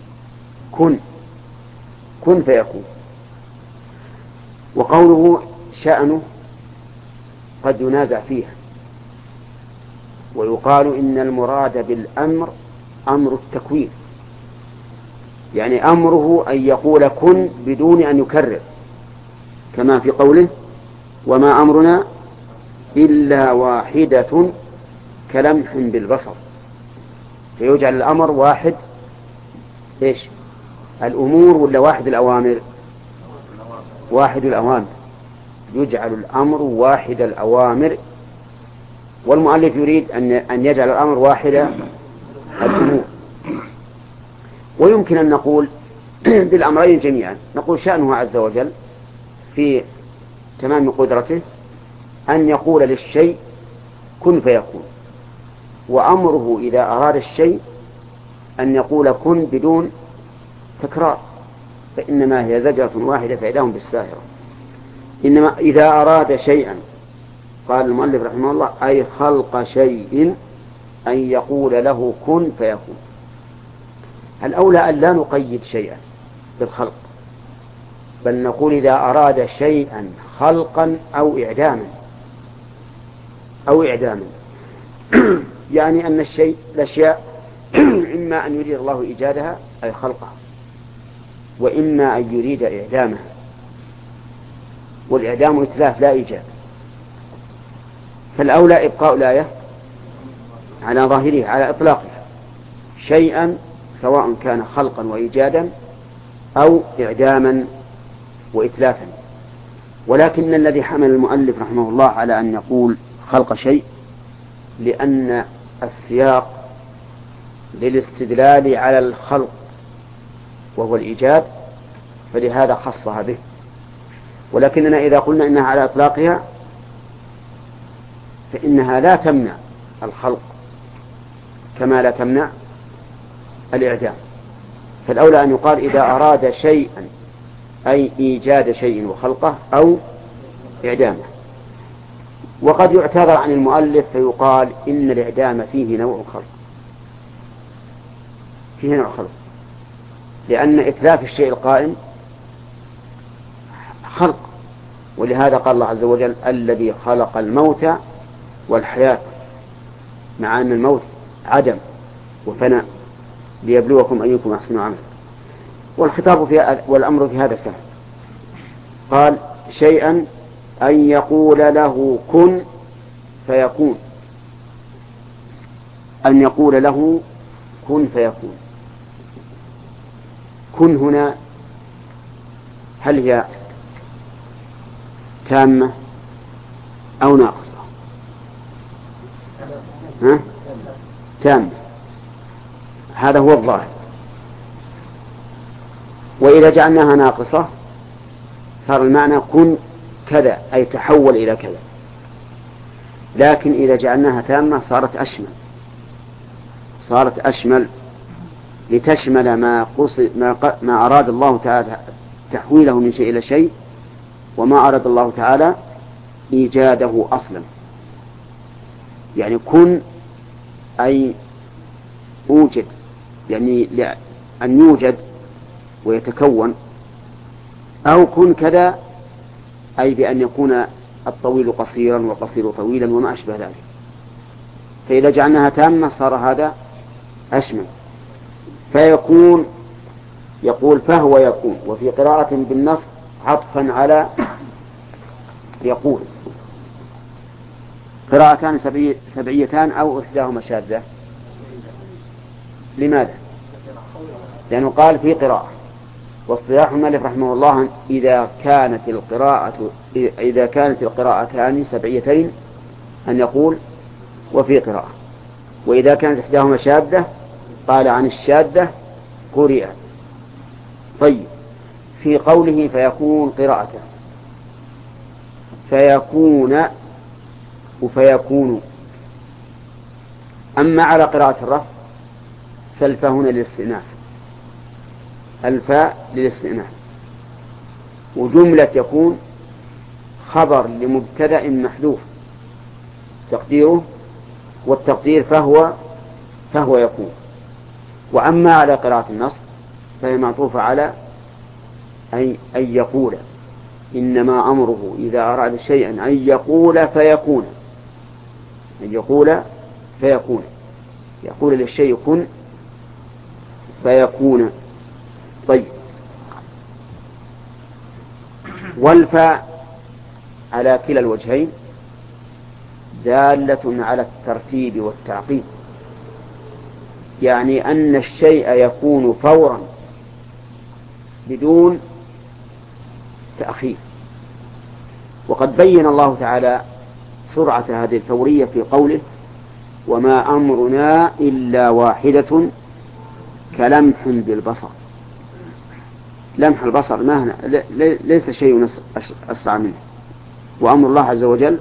كن فيكون. وقوله شأنه قد ينازع فيها، ويقال إن المراد بالأمر أمر التكوين، يعني أمره أن يقول كن بدون أن يكرر، كما في قوله وما أمرنا إلا واحدة كلمح بالبصر. فيجعل الأمر واحد الأمور ولا واحد الأوامر؟ واحد الأوامر، يجعل الأمر واحد الأوامر، والمؤلف يريد أن يجعل الأمر واحد الأمور. ويمكن أن نقول بالأمرين جميعا، نقول شأنه عز وجل في تمام قدرته أن يقول للشيء كن فيكون، وأمره إذا أراد الشيء أن يقول كن بدون تكرار، فإنما هي زجرة واحدة فإذاهم بالساهرة. إنما إذا أراد شيئا، قال المؤلف رحمه الله، أي خلق شيء أن يقول له كن فيكون. الأولى أن لا نقيد شيئا بالخلق، بل نقول إذا أراد شيئا خلقا أو إعداما يعني أن الأشياء إما أن يريد الله إيجادها أي خلقها، وإما أن يريد إعدامها، والإعدام إتلاف لا إيجاد. فالأولى إبقاء الآية على ظاهرها على إطلاقها، شيئا سواء كان خلقا وإيجادا أو إعداما وإتلافا. ولكن الذي حمل المؤلف رحمه الله على أن يقول خلق شيء لأن السياق للاستدلال على الخلق وهو الإيجاد، فلهذا خصها به. ولكننا إذا قلنا إنها على إطلاقها فإنها لا تمنع الخلق كما لا تمنع الإعدام. فالأولى أن يقال إذا أراد شيئا أي إيجاد شيء وخلقه أو إعدامه. وقد يعتذر عن المؤلف فيقال إن الإعدام فيه نوع خلق، لأن إتلاف الشيء القائم خلق، ولهذا قال الله عز وجل الذي خلق الموت والحياة، مع أن الموت عدم وفناء، ليبلوكم أيكم أحسن عملا. والخطاب والأمر في هذا سهل. قال شيئا أن يقول له كن فيكون، أن يقول له كن فيكون. كن هنا هل هي تامة أو ناقصة؟ تامة، هذا هو الظاهر. وإذا جعلناها ناقصة صار المعنى كن كذا أي تحول إلى كذا، لكن إذا جعلناها تامة صارت أشمل، لتشمل ما أراد الله تعالى تحويله من شيء إلى شيء، وما أراد الله تعالى إيجاده أصلا. يعني كن أي أوجد، يعني أن يوجد ويتكون، أو كن كذا أي بأن يكون الطويل قصيرا والقصير طويلا وما أشبه ذلك. فإذا جعلناها تامة صار هذا أشمل. فيكون يقول فهو يكون، وفي قراءة بالنص عطفا على يقول. قراءتان سبعيتان أو إحداهما شاذة. لماذا؟ لأنه قال في قراءة، واصطلاح المؤلف رحمه الله إذا كانت القراءتان سبعيتين أن يقول وفي قراءة، وإذا كانت إحداهما شاذة قال عن الشاذة قرئ. طيب، في قوله فيكون قراءة، فيكون وفيكون. أما على قراءة الرفع فالفاء هنا للاستئناف، الفاء للاستئناف. وجملة يكون خبر لمبتدأ محذوف تقديره، والتقدير فهو يكون. وأما على قراءة النص فهي معطوفة على أن يقول، إنما أمره إذا أراد شيئا أن يقول فيكون، أن يقول فيكون، يقول للشيء كن فيكون. طيب، والفاء على كلا الوجهين دالة على الترتيب والتعقيب، يعني أن الشيء يكون فورا بدون تأخير. وقد بين الله تعالى سرعة هذه الفورية في قوله وما أمرنا إلا واحدة كلمح بالبصر. لمح البصر ما ليس شيء أسرع منه، وأمر الله عز وجل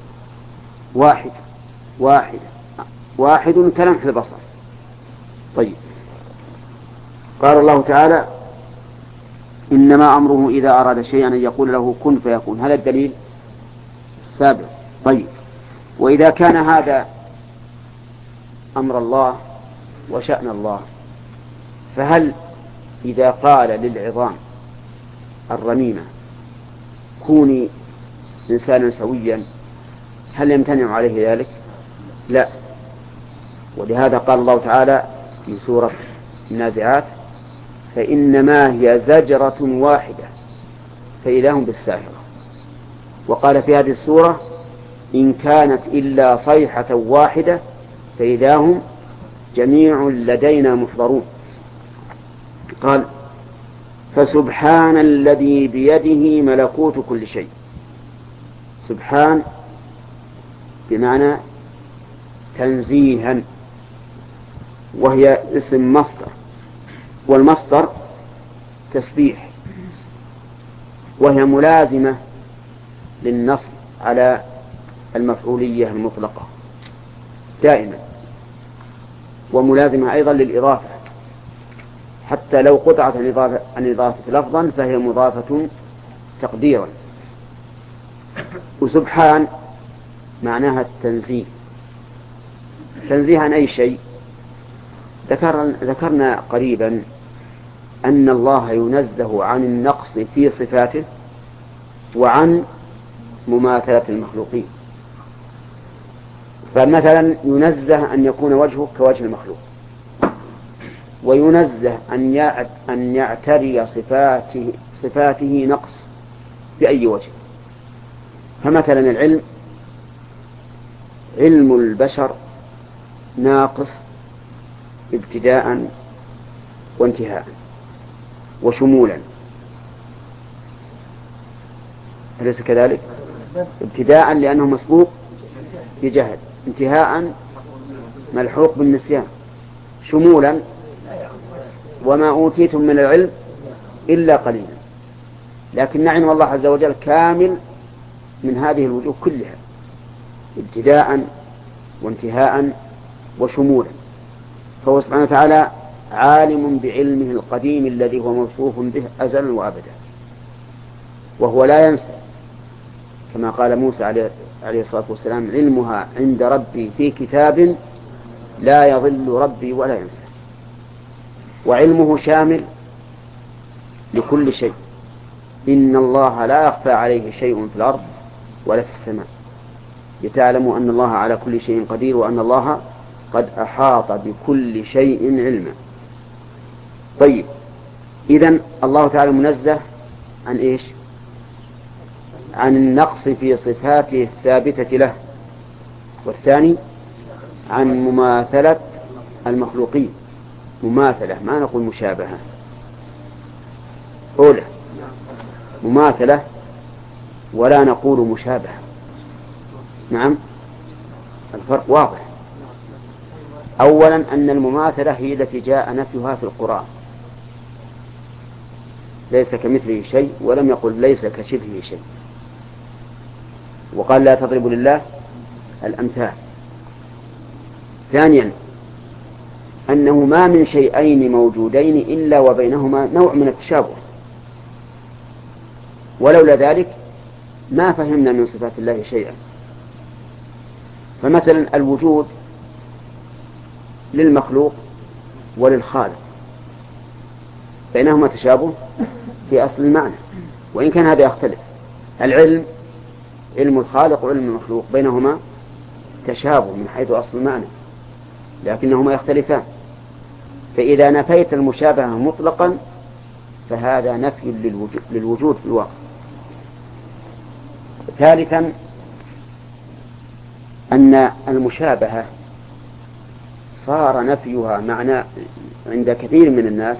واحد كلمح البصر. طيب، قال الله تعالى إنما أمره إذا أراد شيئا أن يقول له كن فيكون. هذا الدليل السابق. طيب، وإذا كان هذا أمر الله وشأن الله، فهل إذا قال للعظام الرميمة كوني إنسانا سويا هل يمتنع عليه ذلك؟ لا. ولهذا قال الله تعالى في سورة النازعات فإنما هي زجرة واحدة فإذا هم بالساهرة. وقال في هذه السورة إن كانت إلا صيحة واحدة فإذا هم جميع لدينا محضرون. قال فسبحان الذي بيده ملكوت كل شيء. سبحان بمعنى تنزيها، وهي اسم مصدر، والمصدر تسبيح، وهي ملازمة للنصب على المفعولية المطلقة دائما، وملازمة أيضا للإضافة، حتى لو قطعت عن إضافة لفظا فهي مضافة تقديرا. وسبحان معناها التنزيه، تنزيه عن أي شيء. ذكرنا قريبا أن الله ينزه عن النقص في صفاته وعن مماثلة المخلوقين. فمثلا ينزه أن يكون وجهه كوجه المخلوق، وينزه أن يعتري صفاته نقص بأي وجه. فمثلا العلم، علم البشر ناقص ابتداء وانتهاء وشمولا، أليس كذلك؟ ابتداء لأنه مسبوق بجهل، انتهاء ملحوق بالنسيان، شمولا وما أوتيتم من العلم إلا قليلا. لكن علم الله عز وجل كامل من هذه الوجوه كلها، ابتداء وانتهاء وشمولا. فهو سبحانه وتعالى عالم بعلمه القديم الذي هو موصوف به أزلا وأبدا، وهو لا ينسى، كما قال موسى عليه الصلاة والسلام: علمها عند ربي في كتاب لا يضل ربي ولا ينسى. وعلمه شامل لكل شيء، إن الله لا يخفى عليه شيء في الأرض ولا في السماء، لتعلم أن الله على كل شيء قدير، وأن الله قد أحاط بكل شيء علما. طيب، إذن الله تعالى منزه عن إيش؟ عن النقص في صفاته الثابتة له، والثاني عن مماثلة المخلوقين. مماثلة، ما نقول مشابهة. أولى مماثلة ولا نقول مشابهة. نعم، الفرق واضح. أولا أن المماثلة هي التي جاء نفيها في القرآن: ليس كمثله شيء، ولم يقل ليس كشبهه شيء، وقال لا تضربوا لله الأمثال. ثانيا أنه ما من شيئين موجودين إلا وبينهما نوع من التشابه، ولولا ذلك ما فهمنا من صفات الله شيئا. فمثلا الوجود للمخلوق وللخالق بينهما تشابه في أصل المعنى، وإن كان هذا يختلف. العلم، علم الخالق وعلم المخلوق، بينهما تشابه من حيث أصل المعنى، لكنهما يختلفان. فإذا نفيت المشابهة مطلقا فهذا نفي للوجود في الواقع. ثالثا أن المشابهة صار نفيها معنى عند كثير من الناس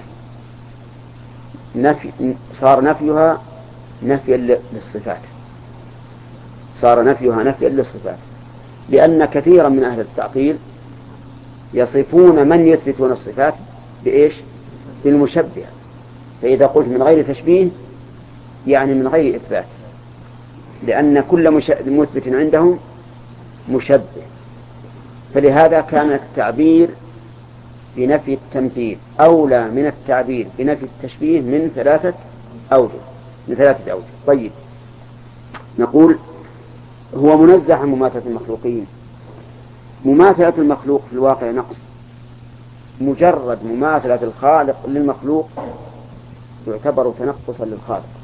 صار نفيها نفيا للصفات، صار نفيها نفيا للصفات، لأن كثيرا من أهل التعطيل يصفون من يثبتون الصفات بإيش؟ بالمشبهة. فإذا قلت من غير تشبيه يعني من غير إثبات، لأن كل مثبت عندهم مشبه. فلهذا كان التعبير بنفي التمثيل أولى من التعبير بنفي التشبيه من ثلاثة أوجه. طيب، نقول هو منزه عن مماثلة المخلوقين. مماثلة المخلوق في الواقع نقص، مجرد مماثلة الخالق للمخلوق يعتبر تنقصا للخالق.